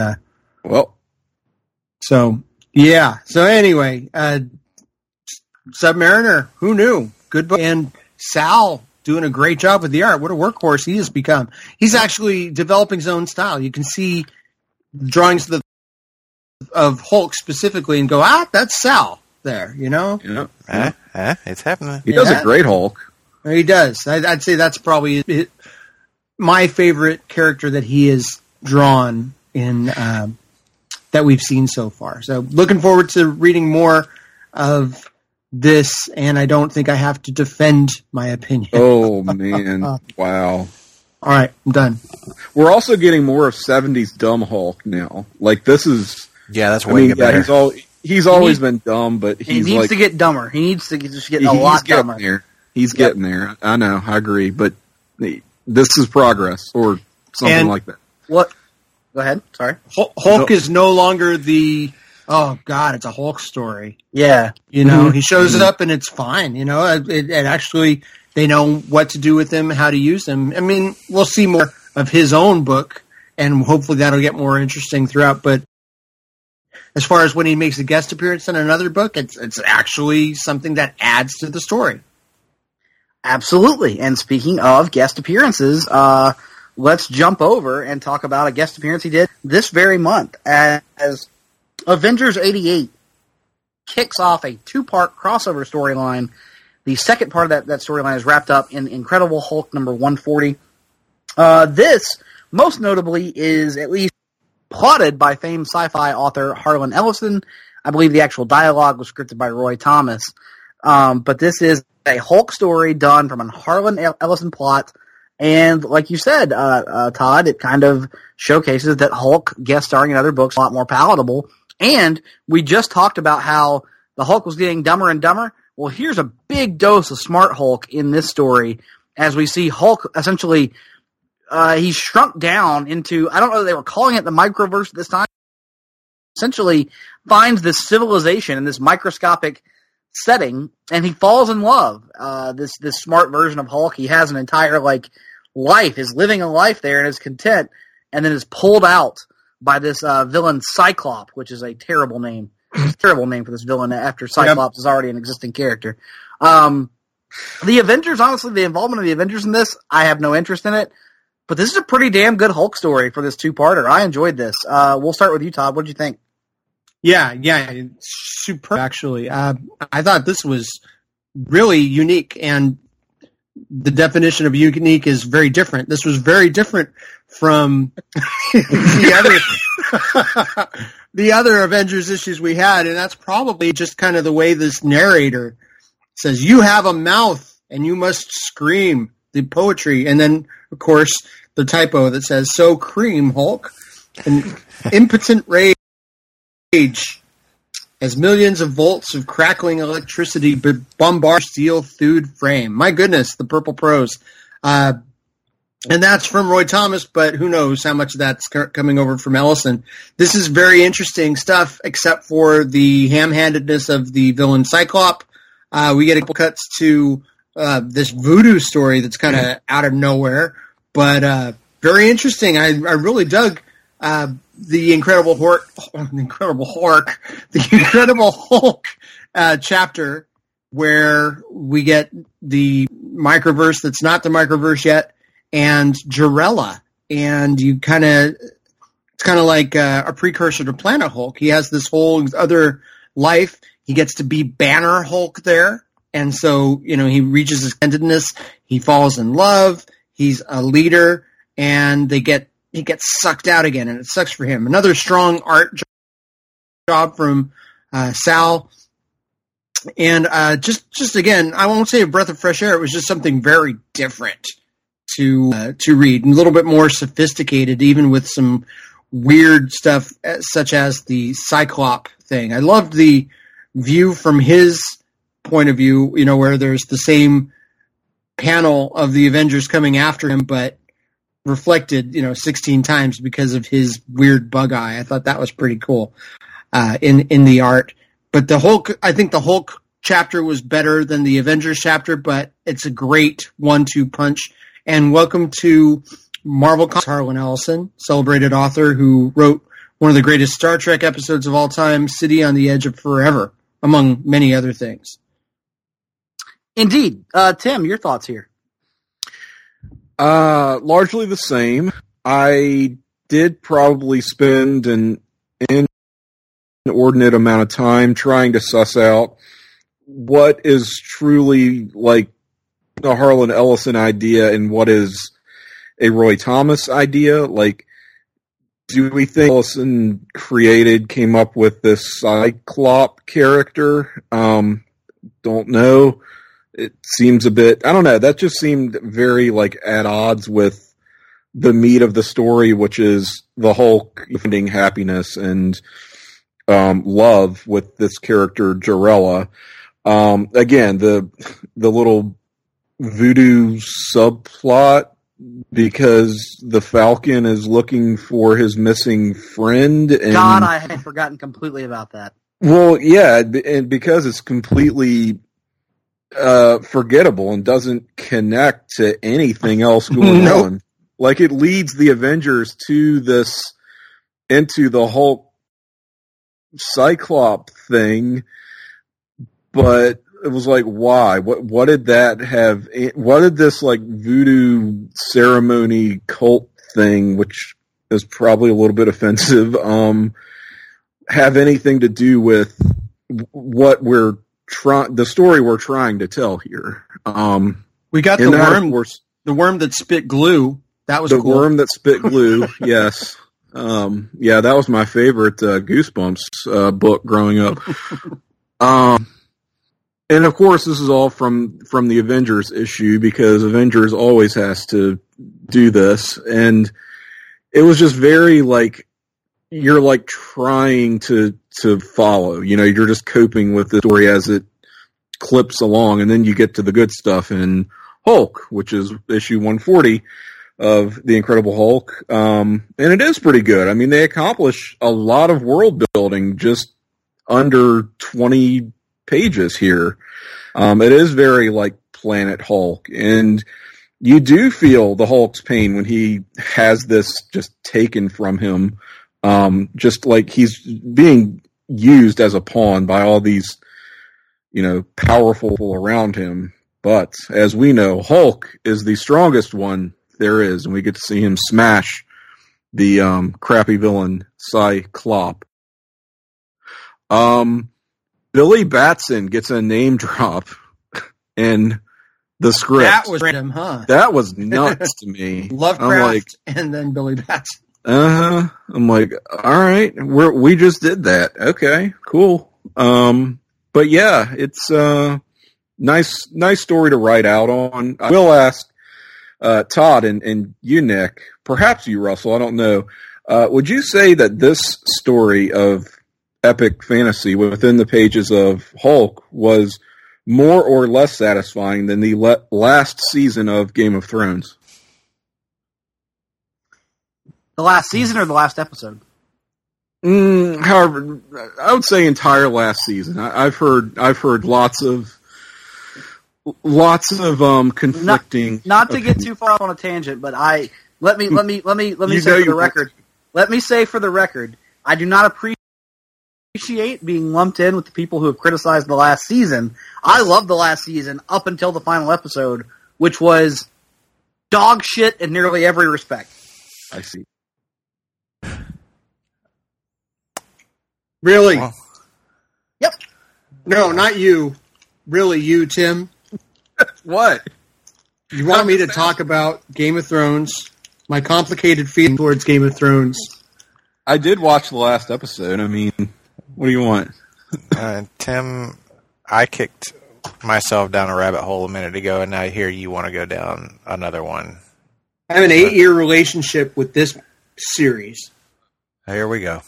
so, yeah. So anyway, Submariner, who knew? Good book. And Sal doing a great job with the art. What a workhorse he has become. He's actually developing his own style. You can see drawings of Hulk specifically and go, that's Sal there, you know? Yeah. It's happening. He does a great Hulk. He does. I'd say that's probably my favorite character that he has drawn in that we've seen so far. So looking forward to reading more of this, and I don't think I have to defend my opinion. Oh, man. Wow. All right, I'm done. We're also getting more of 70s dumb Hulk now. Like, this is... Yeah, that's way better. He's always been dumb, but he needs to get dumber. He needs to just get a lot dumber. He's getting there. I know, I agree, but this is progress, or something like that. What? Go ahead. Sorry. Hulk is no longer the oh God, it's a Hulk story. Yeah. You know, he shows up and it's fine. You know, it actually, they know what to do with him, how to use him. I mean, we'll see more of his own book, and hopefully that'll get more interesting throughout. But as far as when he makes a guest appearance in another book, it's actually something that adds to the story. Absolutely. And speaking of guest appearances, let's jump over and talk about a guest appearance he did this very month as Avengers 88 kicks off a 2-part crossover storyline. The second part of that storyline is wrapped up in Incredible Hulk number 140. This, most notably, is at least plotted by famed sci-fi author Harlan Ellison. I believe the actual dialogue was scripted by Roy Thomas. But this is a Hulk story done from a Harlan Ellison plot. And like you said, Todd, it kind of showcases that Hulk guest starring in other books is a lot more palatable. And we just talked about how the Hulk was getting dumber and dumber. Well, here's a big dose of smart Hulk in this story as we see Hulk essentially, he's shrunk down into, I don't know if they were calling it the microverse at this time, essentially finds this civilization in this microscopic setting, and he falls in love. This smart version of Hulk, he has an entire life, is living a life there and is content, and then is pulled out by this villain Cyclops, which is a terrible name. Terrible name for this villain after Cyclops is already an existing character. The Avengers, honestly, the involvement of the Avengers in this, I have no interest in it. But this is a pretty damn good Hulk story for this 2-parter. I enjoyed this. We'll start with you, Todd. What did you think? Yeah, superb, actually. I thought this was really unique, and the definition of unique is very different. This was very different from the other Avengers issues we had, and that's probably just kind of the way this narrator says, you have a mouth, and you must scream the poetry, and then, of course, the typo that says, so cream, Hulk, an impotent rage as millions of volts of crackling electricity bombard steel-thewed frame. My goodness, the purple prose. And that's from Roy Thomas, but who knows how much of that's coming over from Ellison. This is very interesting stuff, except for the ham-handedness of the villain Cyclops. We get a couple cuts to this voodoo story that's kind of out of nowhere, but very interesting. I really dug the Incredible Hulk chapter where we get the microverse that's not the microverse yet, and Jarella, and it's kind of like a precursor to Planet Hulk. He has this whole other life. He gets to be Banner Hulk there, and so he reaches his endedness. He falls in love. He's a leader, and he gets sucked out again, and it sucks for him. Another strong art job from Sal. And just again, I won't say a breath of fresh air. It was just something very different to read, and a little bit more sophisticated, even with some weird stuff such as the Cyclops thing. I loved the view from his point of view, where there's the same panel of the Avengers coming after him, but reflected, 16 times because of his weird bug eye. I thought that was pretty cool in the art. But I think the Hulk chapter was better than the Avengers chapter, but it's a great 1-2 punch. And welcome to Marvel Comics, Harlan Ellison, celebrated author who wrote one of the greatest Star Trek episodes of all time, City on the Edge of Forever, among many other things. Indeed. Tim, your thoughts here? Largely the same. I did probably spend an inordinate amount of time trying to suss out what is truly like a Harlan Ellison idea and what is a Roy Thomas idea. Like, do we think Ellison came up with this Cyclops character? Don't know. It seems a bit, I don't know, that just seemed very at odds with the meat of the story, which is the Hulk finding happiness and love with this character Jarella. Again, the little voodoo subplot because the Falcon is looking for his missing friend. And, God, I had forgotten completely about that. Well, yeah, and because it's completely forgettable and doesn't connect to anything else going on. Like, it leads the Avengers to this, into the Hulk Cyclops thing, but it was like, why? What did that have? What did this, like, voodoo ceremony cult thing, which is probably a little bit offensive, have anything to do with what we're the story we're trying to tell here? We got the worm, the worm that spit glue. That was the cool. worm that spit glue. Yes. Yeah, that was my favorite Goosebumps book growing up. And of course, this is all from the Avengers issue, because Avengers always has to do this, and it was just very, like, you're, like, trying to follow. You know, you're just coping with the story as it clips along, and then you get to the good stuff in Hulk, which is issue 140 of The Incredible Hulk, and it is pretty good. I mean, they accomplish a lot of world building just under 20 pages here. It is very like Planet Hulk, and you do feel the Hulk's pain when he has this just taken from him, just like he's being used as a pawn by all these, you know, powerful people around him. But as we know, Hulk is the strongest one there is, and we get to see him smash the crappy villain Cyclops. Billy Batson gets a name drop in the script. That was random, huh? That was nuts to me. Lovecraft and then Billy Batson. I'm like, all right, we just did that. Okay, cool. But yeah, it's nice story to write out on. I will ask Todd and you, Nick, perhaps you, Russell, I don't know. Would you say that this story of epic fantasy within the pages of Hulk was more or less satisfying than the last season of Game of Thrones? The last season or the last episode? However, I would say entire last season. I've heard lots of conflicting. Not to get too far off on a tangent, but let me say for the record. Let me say for the record, I do not appreciate being lumped in with the people who have criticized the last season. I loved the last season up until the final episode, which was dog shit in nearly every respect. I see. Really? Oh. Yep. No, not you. Really, you, Tim. What? You want me to talk about Game of Thrones? My complicated feeling towards Game of Thrones. I did watch the last episode. I mean, what do you want? Tim, I kicked myself down a rabbit hole a minute ago, and now here you want to go down another one. I have an 8-year relationship with this series. Here we go.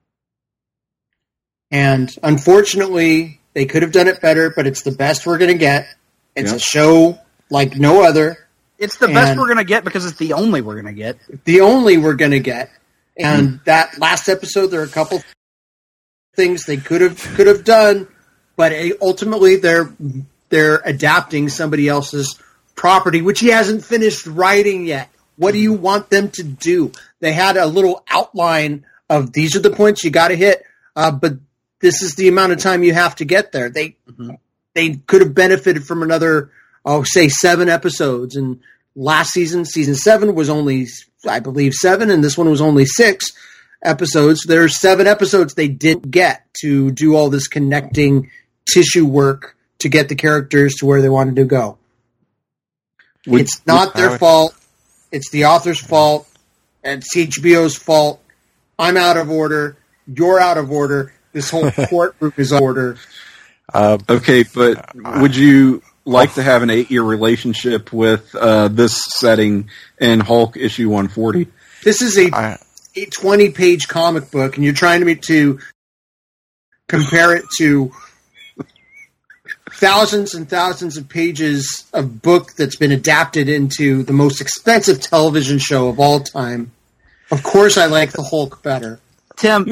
And unfortunately, they could have done it better, but it's the best we're going to get. It's a show like no other. It's the best we're going to get because it's the only we're going to get. The only we're going to get. And that last episode, there are a couple things they could have done, but ultimately they're adapting somebody else's property, which he hasn't finished writing yet. What do you want them to do? They had a little outline of these are the points you got to hit, but this is the amount of time you have to get there. They could have benefited from another, say 7 episodes. And last season, season 7 was only, I believe, 7, and this one was only 6 episodes. There's 7 episodes they didn't get to do all this connecting tissue work to get the characters to where they wanted to go. It's not their fault. It's the author's fault, and it's HBO's fault. I'm out of order. You're out of order. This whole courtroom is out of order. Okay, but would you like to have an 8-year relationship with this setting in Hulk issue 140? This is a 20-page comic book, and you're trying to compare it to thousands and thousands of pages of book that's been adapted into the most expensive television show of all time. Of course, I like the Hulk better. Tim,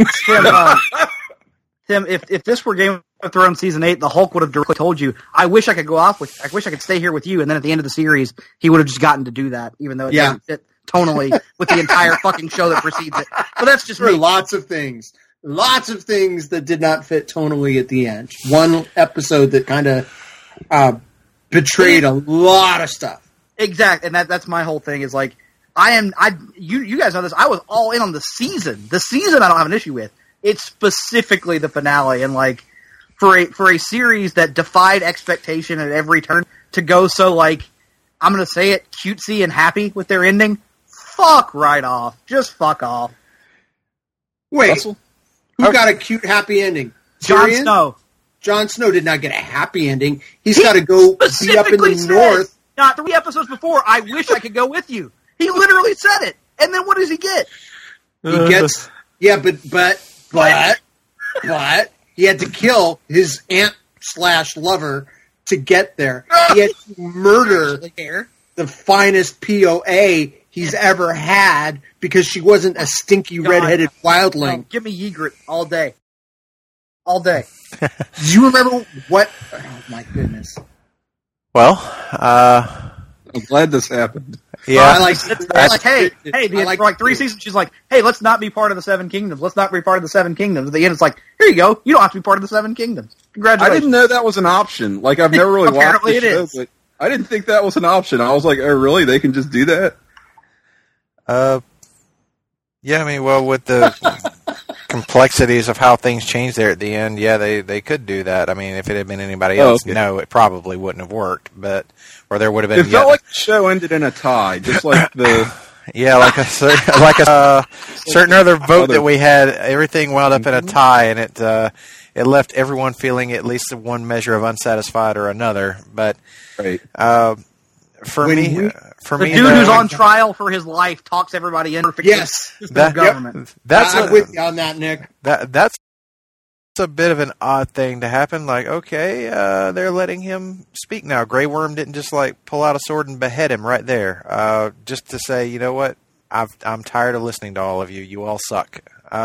if this were Game of Thrones season 8, the Hulk would have directly told you, I wish I could stay here with you, and then at the end of the series, he would have just gotten to do that, even though it doesn't fit tonally with the entire fucking show that precedes it. But that's just me. Lots of things that did not fit tonally at the end. One episode that kind of betrayed a lot of stuff. Exactly, and that's my whole thing is like, you guys know this, I was all in on the season. The season I don't have an issue with. It's specifically the finale, and like, for a series that defied expectation at every turn to go so, like, I'm going to say it, cutesy and happy with their ending, fuck right off. Just fuck off. Wait, Russell? Who got a cute, happy ending? Jon Snow. Jon Snow did not get a happy ending. He's got to go be up in the north. Not 3 episodes before, I wish I could go with you. He literally said it. And then what does he get? He gets... Yeah, but he had to kill his aunt/lover to get there. He had to murder the finest POA he's ever had because she wasn't a stinky redheaded wildling. No, give me Ygritte all day. All day. Do you remember what... Oh, my goodness. Well, I'm glad this happened. Yeah. For like 3 seasons, she's like, hey, let's not be part of the 7 Kingdoms. Let's not be part of the 7 Kingdoms. At the end, it's like, here you go. You don't have to be part of the 7 Kingdoms. Congratulations. I didn't know that was an option. Like, I've never really watched the show, but I didn't think that was an option. I was like, oh, really? They can just do that? Yeah, I mean, well, with the complexities of how things changed there at the end, yeah, they could do that. I mean, if it had been anybody else, no, it probably wouldn't have worked, or there would have been... It felt like the show ended in a tie, just like the... Yeah, like a certain other vote that we had, everything wound up in a tie, and it left everyone feeling at least one measure of unsatisfied or another. But for me, the dude who's on trial for his life talks everybody in. Yes, the government. I'm with you on that, Nick. That's a bit of an odd thing to happen. Like, okay, they're letting him speak now. Grey Worm didn't just like pull out a sword and behead him right there, just to say, you know what, I'm tired of listening to all of you. You all suck.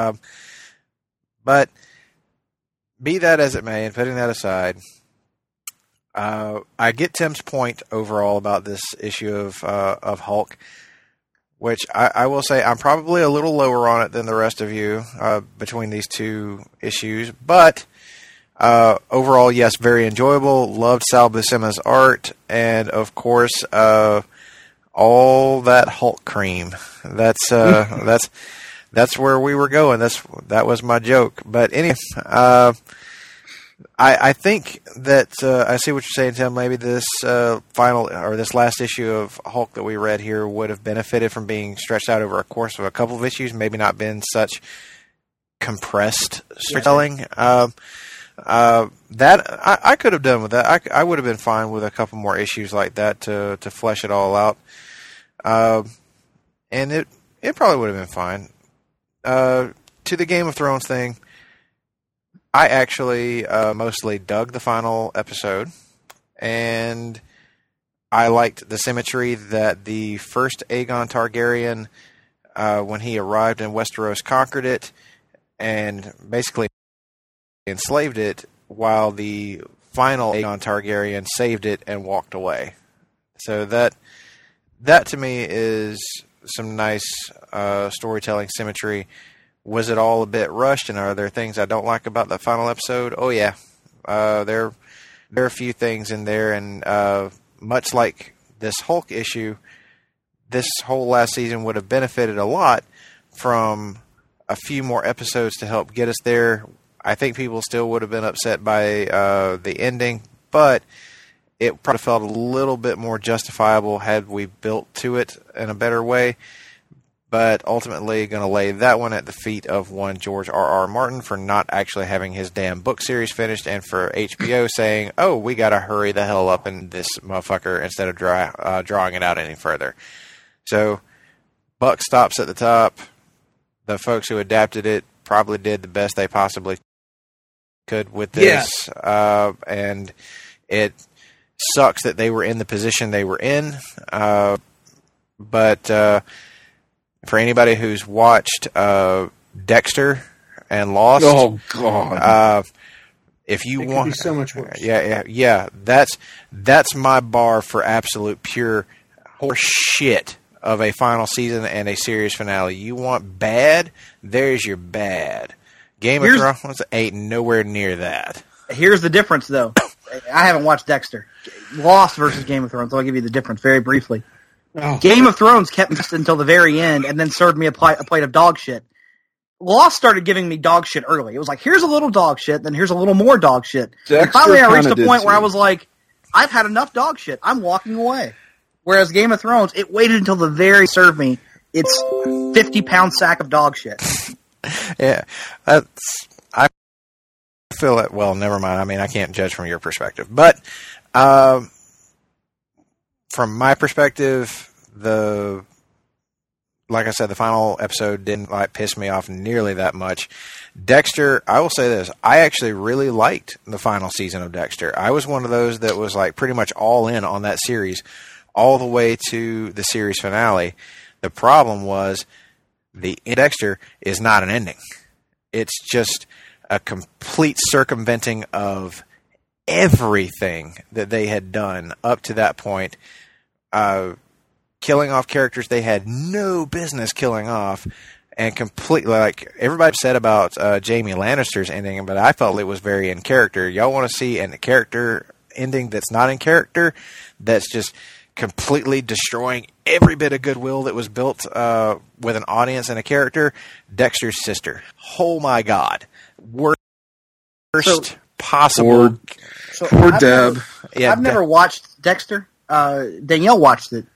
But be that as it may, and putting that aside, I get Tim's point overall about this issue of Hulk, which I will say I'm probably a little lower on it than the rest of you between these two issues. But overall, yes, very enjoyable. Loved Sal Buscema's art, and of course, all that Hulk cream. That's where we were going. That was my joke. But anyway, I think that I see what you're saying, Tim. Maybe this final or this last issue of Hulk that we read here would have benefited from being stretched out over a course of a couple of issues. Maybe not been such compressed storytelling. That I could have done with that. I would have been fine with a couple more issues like that to flesh it all out. And it probably would have been fine. To the Game of Thrones thing, I actually mostly dug the final episode, and I liked the symmetry that the first Aegon Targaryen, when he arrived in Westeros, conquered it and basically enslaved it, while the final Aegon Targaryen saved it and walked away. So that to me is some nice storytelling symmetry. Was it all a bit rushed, and are there things I don't like about that final episode? Oh yeah, there are a few things in there, and much like this Hulk issue, this whole last season would have benefited a lot from a few more episodes to help get us there. I think people still would have been upset by the ending, but it probably felt a little bit more justifiable had we built to it in a better way. But ultimately going to lay that one at the feet of one George R.R. Martin for not actually having his damn book series finished, and for HBO saying, oh, we got to hurry the hell up in this motherfucker instead of drawing it out any further. So buck stops at the top. The folks who adapted it probably did the best they possibly could with this. And It sucks that they were in the position they were in, but for anybody who's watched Dexter and Lost, oh god, if you It want, could be so much worse. yeah, that's my bar for absolute pure horse shit of a final season and a series finale. You want bad? There's your bad. Game of Thrones ain't nowhere near that. Here's the difference, though. I haven't watched Dexter. Lost versus Game of Thrones, so I'll give you the difference very briefly. Oh. Game of Thrones kept me until the very end and then served me a plate of dog shit. Lost started giving me dog shit early. It was like, here's a little dog shit, then here's a little more dog shit. And finally I reached a point where I was like, I've had enough dog shit. I'm walking away. Whereas Game of Thrones, it waited until the very served me its 50-pound sack of dog shit. Yeah, I feel it. Well, never mind. I mean, I can't judge from your perspective, but from my perspective, like I said, the final episode didn't piss me off nearly that much. Dexter, I will say this: I actually really liked the final season of Dexter. I was one of those that was pretty much all in on that series, all the way to the series finale. The problem was the Dexter is not an ending. It's just a complete circumventing of everything that they had done up to that point. Killing off characters they had no business killing off, and completely, everybody said about Jaime Lannister's ending, but I felt it was very in character. Y'all want to see a character ending that's not in character, that's just completely destroying every bit of goodwill that was built with an audience and a character? Dexter's sister. Oh my God. Worst possible. Poor Deb. I've never watched Dexter. Danielle watched it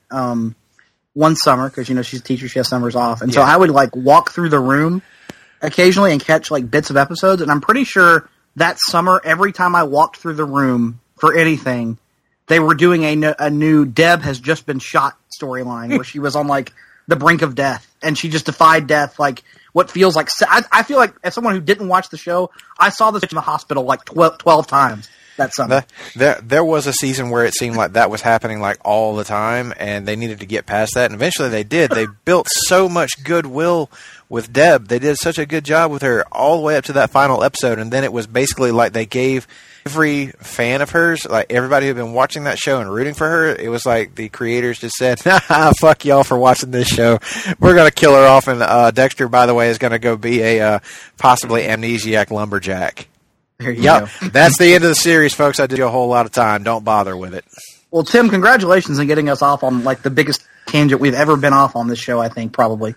one summer because she's a teacher, she has summers off, and so I would walk through the room occasionally and catch bits of episodes. And I'm pretty sure that summer, every time I walked through the room for anything, they were doing a new Deb has just been shot storyline where she was on the brink of death and she just defied death. What feels like I feel like as someone who didn't watch the show, I saw this in the hospital 12 times that summer. There was a season where it seemed like that was happening all the time, and they needed to get past that, and eventually they did. They built so much goodwill with Deb. They did such a good job with her all the way up to that final episode, and then it was basically they gave every fan of hers, everybody who had been watching that show and rooting for her, it was the creators just said, nah, fuck y'all for watching this show. We're going to kill her off, and Dexter, by the way, is going to go be a possibly amnesiac lumberjack. There you go. That's the end of the series, folks. I did you a whole lot of time. Don't bother with it. Well, Tim, congratulations on getting us off on the biggest tangent we've ever been off on this show, I think, probably.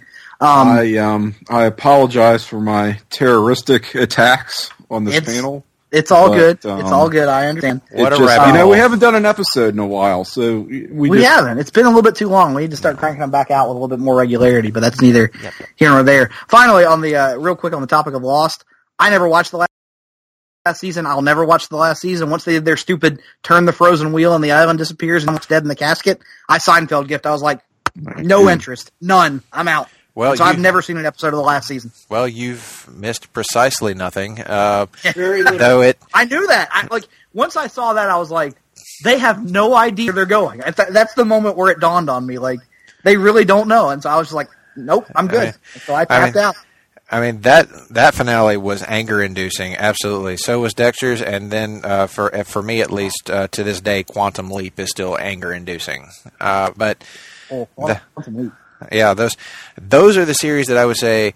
I apologize for my terroristic attacks on this panel. It's all good. It's all good. I understand. What a rabbit hole. We haven't done an episode in a while, so we haven't. It's been a little bit too long. We need to start cranking them back out with a little bit more regularity, but that's neither here nor there. Finally, on the real quick on the topic of Lost, I never watched the last season. I'll never watch the last season. Once they did their stupid turn the frozen wheel and the island disappears and it's dead in the casket, I Seinfeld gift. I was like, no interest. None. I'm out. Well, so I've never seen an episode of the last season. Well, you've missed precisely nothing. Very little. Though I knew that. Once I saw that, I was like, they have no idea where they're going. That's the moment where it dawned on me. They really don't know. And so I was just like, nope, I'm good. So I tapped out. I mean, that finale was anger-inducing, absolutely. So was Dexter's, and then for me at least, to this day, Quantum Leap is still anger-inducing. Quantum Leap. Yeah, those are the series that I would say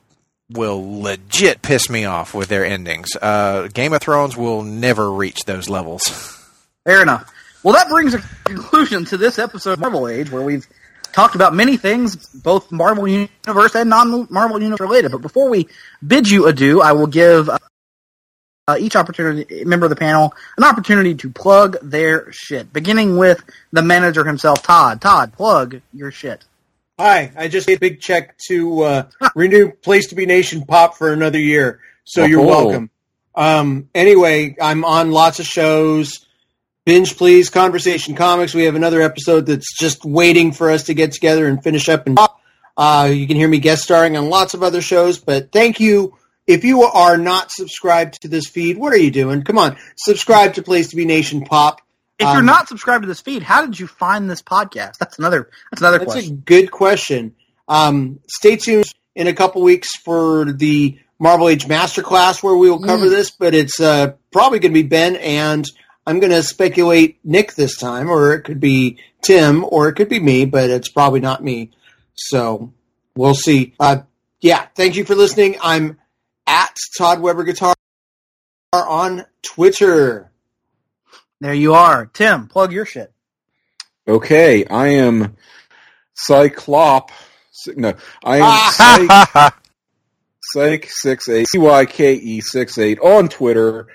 will legit piss me off with their endings. Game of Thrones will never reach those levels. Fair enough. Well, that brings a conclusion to this episode of Marvel Age, where we've talked about many things, both Marvel Universe and non-Marvel Universe related. But before we bid you adieu, I will give each member of the panel an opportunity to plug their shit, beginning with the manager himself, Todd. Todd, plug your shit. Hi, I just gave a big check to renew Place to Be Nation Pop for another year, so you're welcome. Anyway, I'm on lots of shows. Binge Please, Conversation Comics. We have another episode that's just waiting for us to get together and finish up and pop. You can hear me guest starring on lots of other shows, but thank you if you are not subscribed to this feed, what are you doing? Come on, subscribe to Place to Be Nation Pop. If you're not subscribed to this feed, how did you find this podcast? That's another question. That's a good question. Stay tuned in a couple weeks for the Marvel Age Masterclass where we will cover this, but it's probably going to be Ben, and I'm going to speculate Nick this time, or it could be Tim, or it could be me, but it's probably not me. So we'll see. Thank you for listening. I'm at Todd Weber Guitar on Twitter. There you are. Tim, plug your shit. Okay, I am Cyclop. No, I am Cyke68, CYKE68 on Twitter.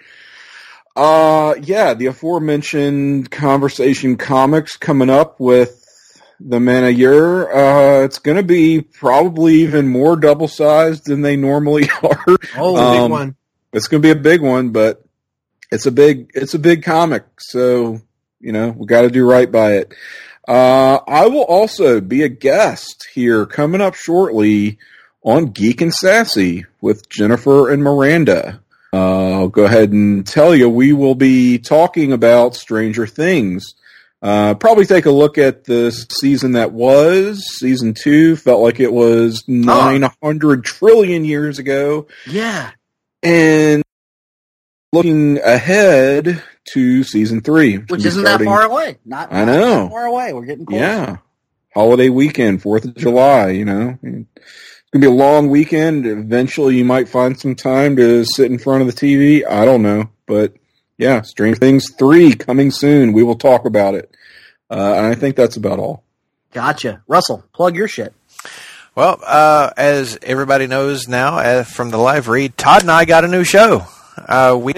The aforementioned Conversation Comics coming up with the Men of Year. It's going to be probably even more double-sized than they normally are. Oh, big one. It's going to be a big one, but it's a big comic, so, we got to do right by it. I will also be a guest here coming up shortly on Geek and Sassy with Jennifer and Miranda. I'll go ahead and tell you, we will be talking about Stranger Things. Probably take a look at the season that was. Season 2 felt like it was 900 trillion years ago. Yeah. And looking ahead to season 3. Which isn't that far away. Not I know. That far away. We're getting close. Yeah. Holiday weekend, 4th of July, It's going to be a long weekend. Eventually you might find some time to sit in front of the TV. I don't know. But, yeah, Stranger Things 3 coming soon. We will talk about it. And I think that's about all. Gotcha. Russell, plug your shit. Well, as everybody knows now from the live read, Todd and I got a new show. We're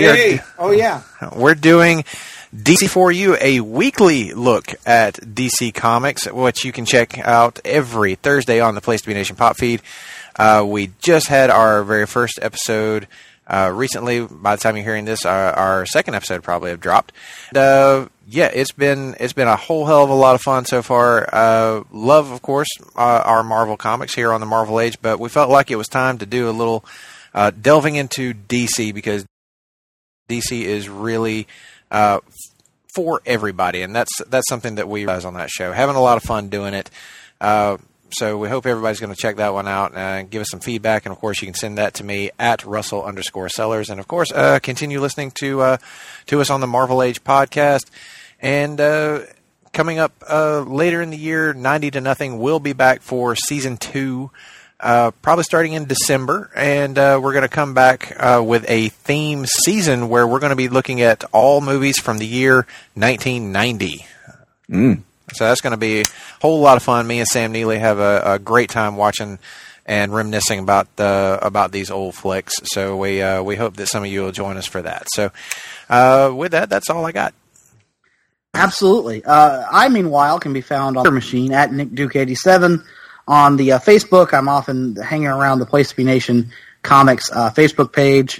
doing DC4U, a weekly look at DC Comics, which you can check out every Thursday on the Place to Be Nation Pop feed. We just had our very first episode recently. By the time you're hearing this, our second episode probably have dropped. It's been a whole hell of a lot of fun so far. Love, of course, our Marvel comics here on the Marvel Age, but we felt like it was time to do a little delving into DC, because DC is really for everybody, and that's something that we realize on that show. Having a lot of fun doing it. So we hope everybody's going to check that one out and give us some feedback. And, of course, you can send that to me at Russell_Sellers. And, of course, continue listening to us on the Marvel Age podcast. And coming up later in the year, 90 to Nothing will be back for Season 2, probably starting in December. And we're going to come back with a theme season where we're going to be looking at all movies from the year 1990. So that's going to be a whole lot of fun. Me and Sam Neely have a great time watching and reminiscing about these old flicks. So we hope that some of you will join us for that. So with that, that's all I got. Absolutely. I, meanwhile, can be found on Twitter machine at NickDuke87 on the Facebook. I'm often hanging around the Place to Be Nation Comics Facebook page.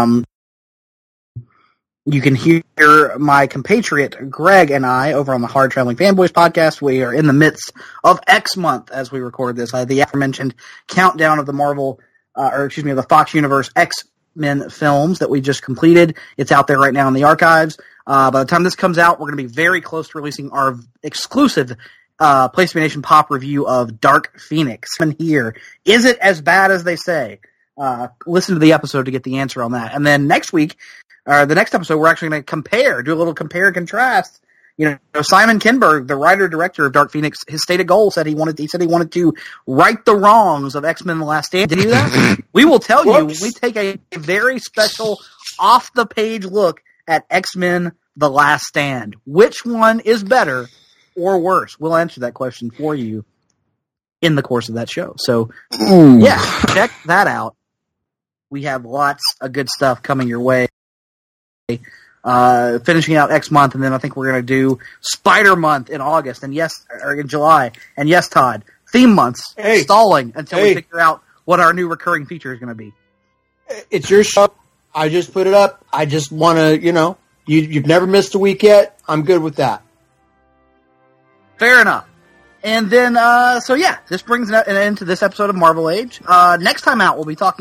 You can hear my compatriot Greg and I over on the Hard Traveling Fanboys podcast. We are in the midst of X month as we record this. The aforementioned countdown of the the Fox Universe X-Men films that we just completed. It's out there right now in the archives. By the time this comes out, we're going to be very close to releasing our exclusive Place to Be Nation Pop review of Dark Phoenix. And here, is it as bad as they say? Listen to the episode to get the answer on that. And then next week, the next episode, we're actually going to do a little compare and contrast. Simon Kinberg, the writer-director of Dark Phoenix, his stated goal said he wanted to right the wrongs of X-Men The Last Stand. Did he do that? We will tell you, we take a very special off-the-page look at X-Men The Last Stand. Which one is better or worse? We'll answer that question for you in the course of that show. So, check that out. We have lots of good stuff coming your way. Finishing out X month, and then I think we're going to do Spider month in August, and in July, and Todd, theme months stalling until we figure out what our new recurring feature is going to be. It's your show. I just put it up. I just want to, you've never missed a week yet. I'm good with that. Fair enough. And then, this brings an end to this episode of Marvel Age. Next time out, we'll be talking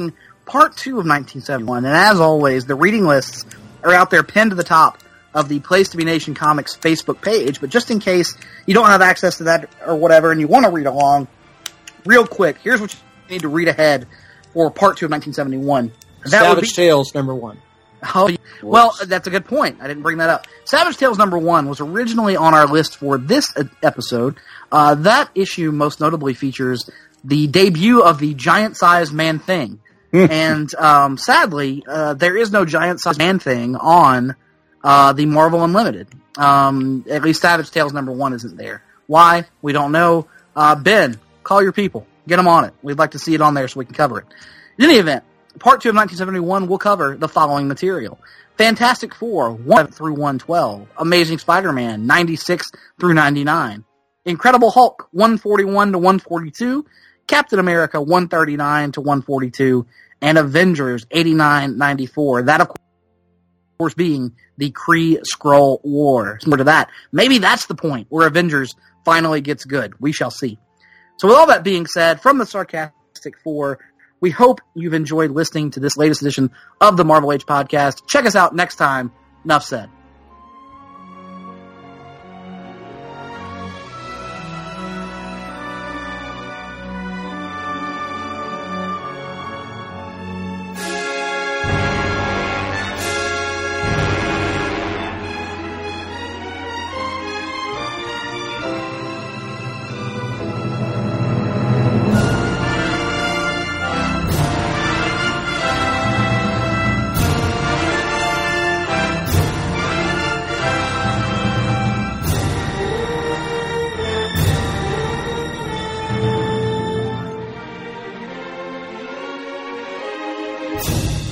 Part 2 of 1971. And as always, the reading lists are out there pinned to the top of the Place to Be Nation Comics Facebook page. But just in case you don't have access to that or whatever and you want to read along, real quick, here's what you need to read ahead for Part 2 of 1971. Savage Tales #1. Oh, well, that's a good point. I didn't bring that up. Savage Tales #1 was originally on our list for this episode. That issue most notably features the debut of the giant-sized Man-Thing. And sadly, there is no giant-sized Man-Thing on the Marvel Unlimited. At least Savage Tales #1 isn't there. Why? We don't know. Ben, call your people. Get them on it. We'd like to see it on there so we can cover it. In any event, Part 2 of 1971 will cover the following material. Fantastic Four, 1 through 112. Amazing Spider-Man, 96 through 99. Incredible Hulk, 141 to 142. Captain America, 139 to 142. And Avengers, 89-94. That, of course, being the Kree-Skrull War. Similar to that. Maybe that's the point where Avengers finally gets good. We shall see. So with all that being said, from the Sarcastic Four, we hope you've enjoyed listening to this latest edition of the Marvel Age Podcast. Check us out next time. Enough said. You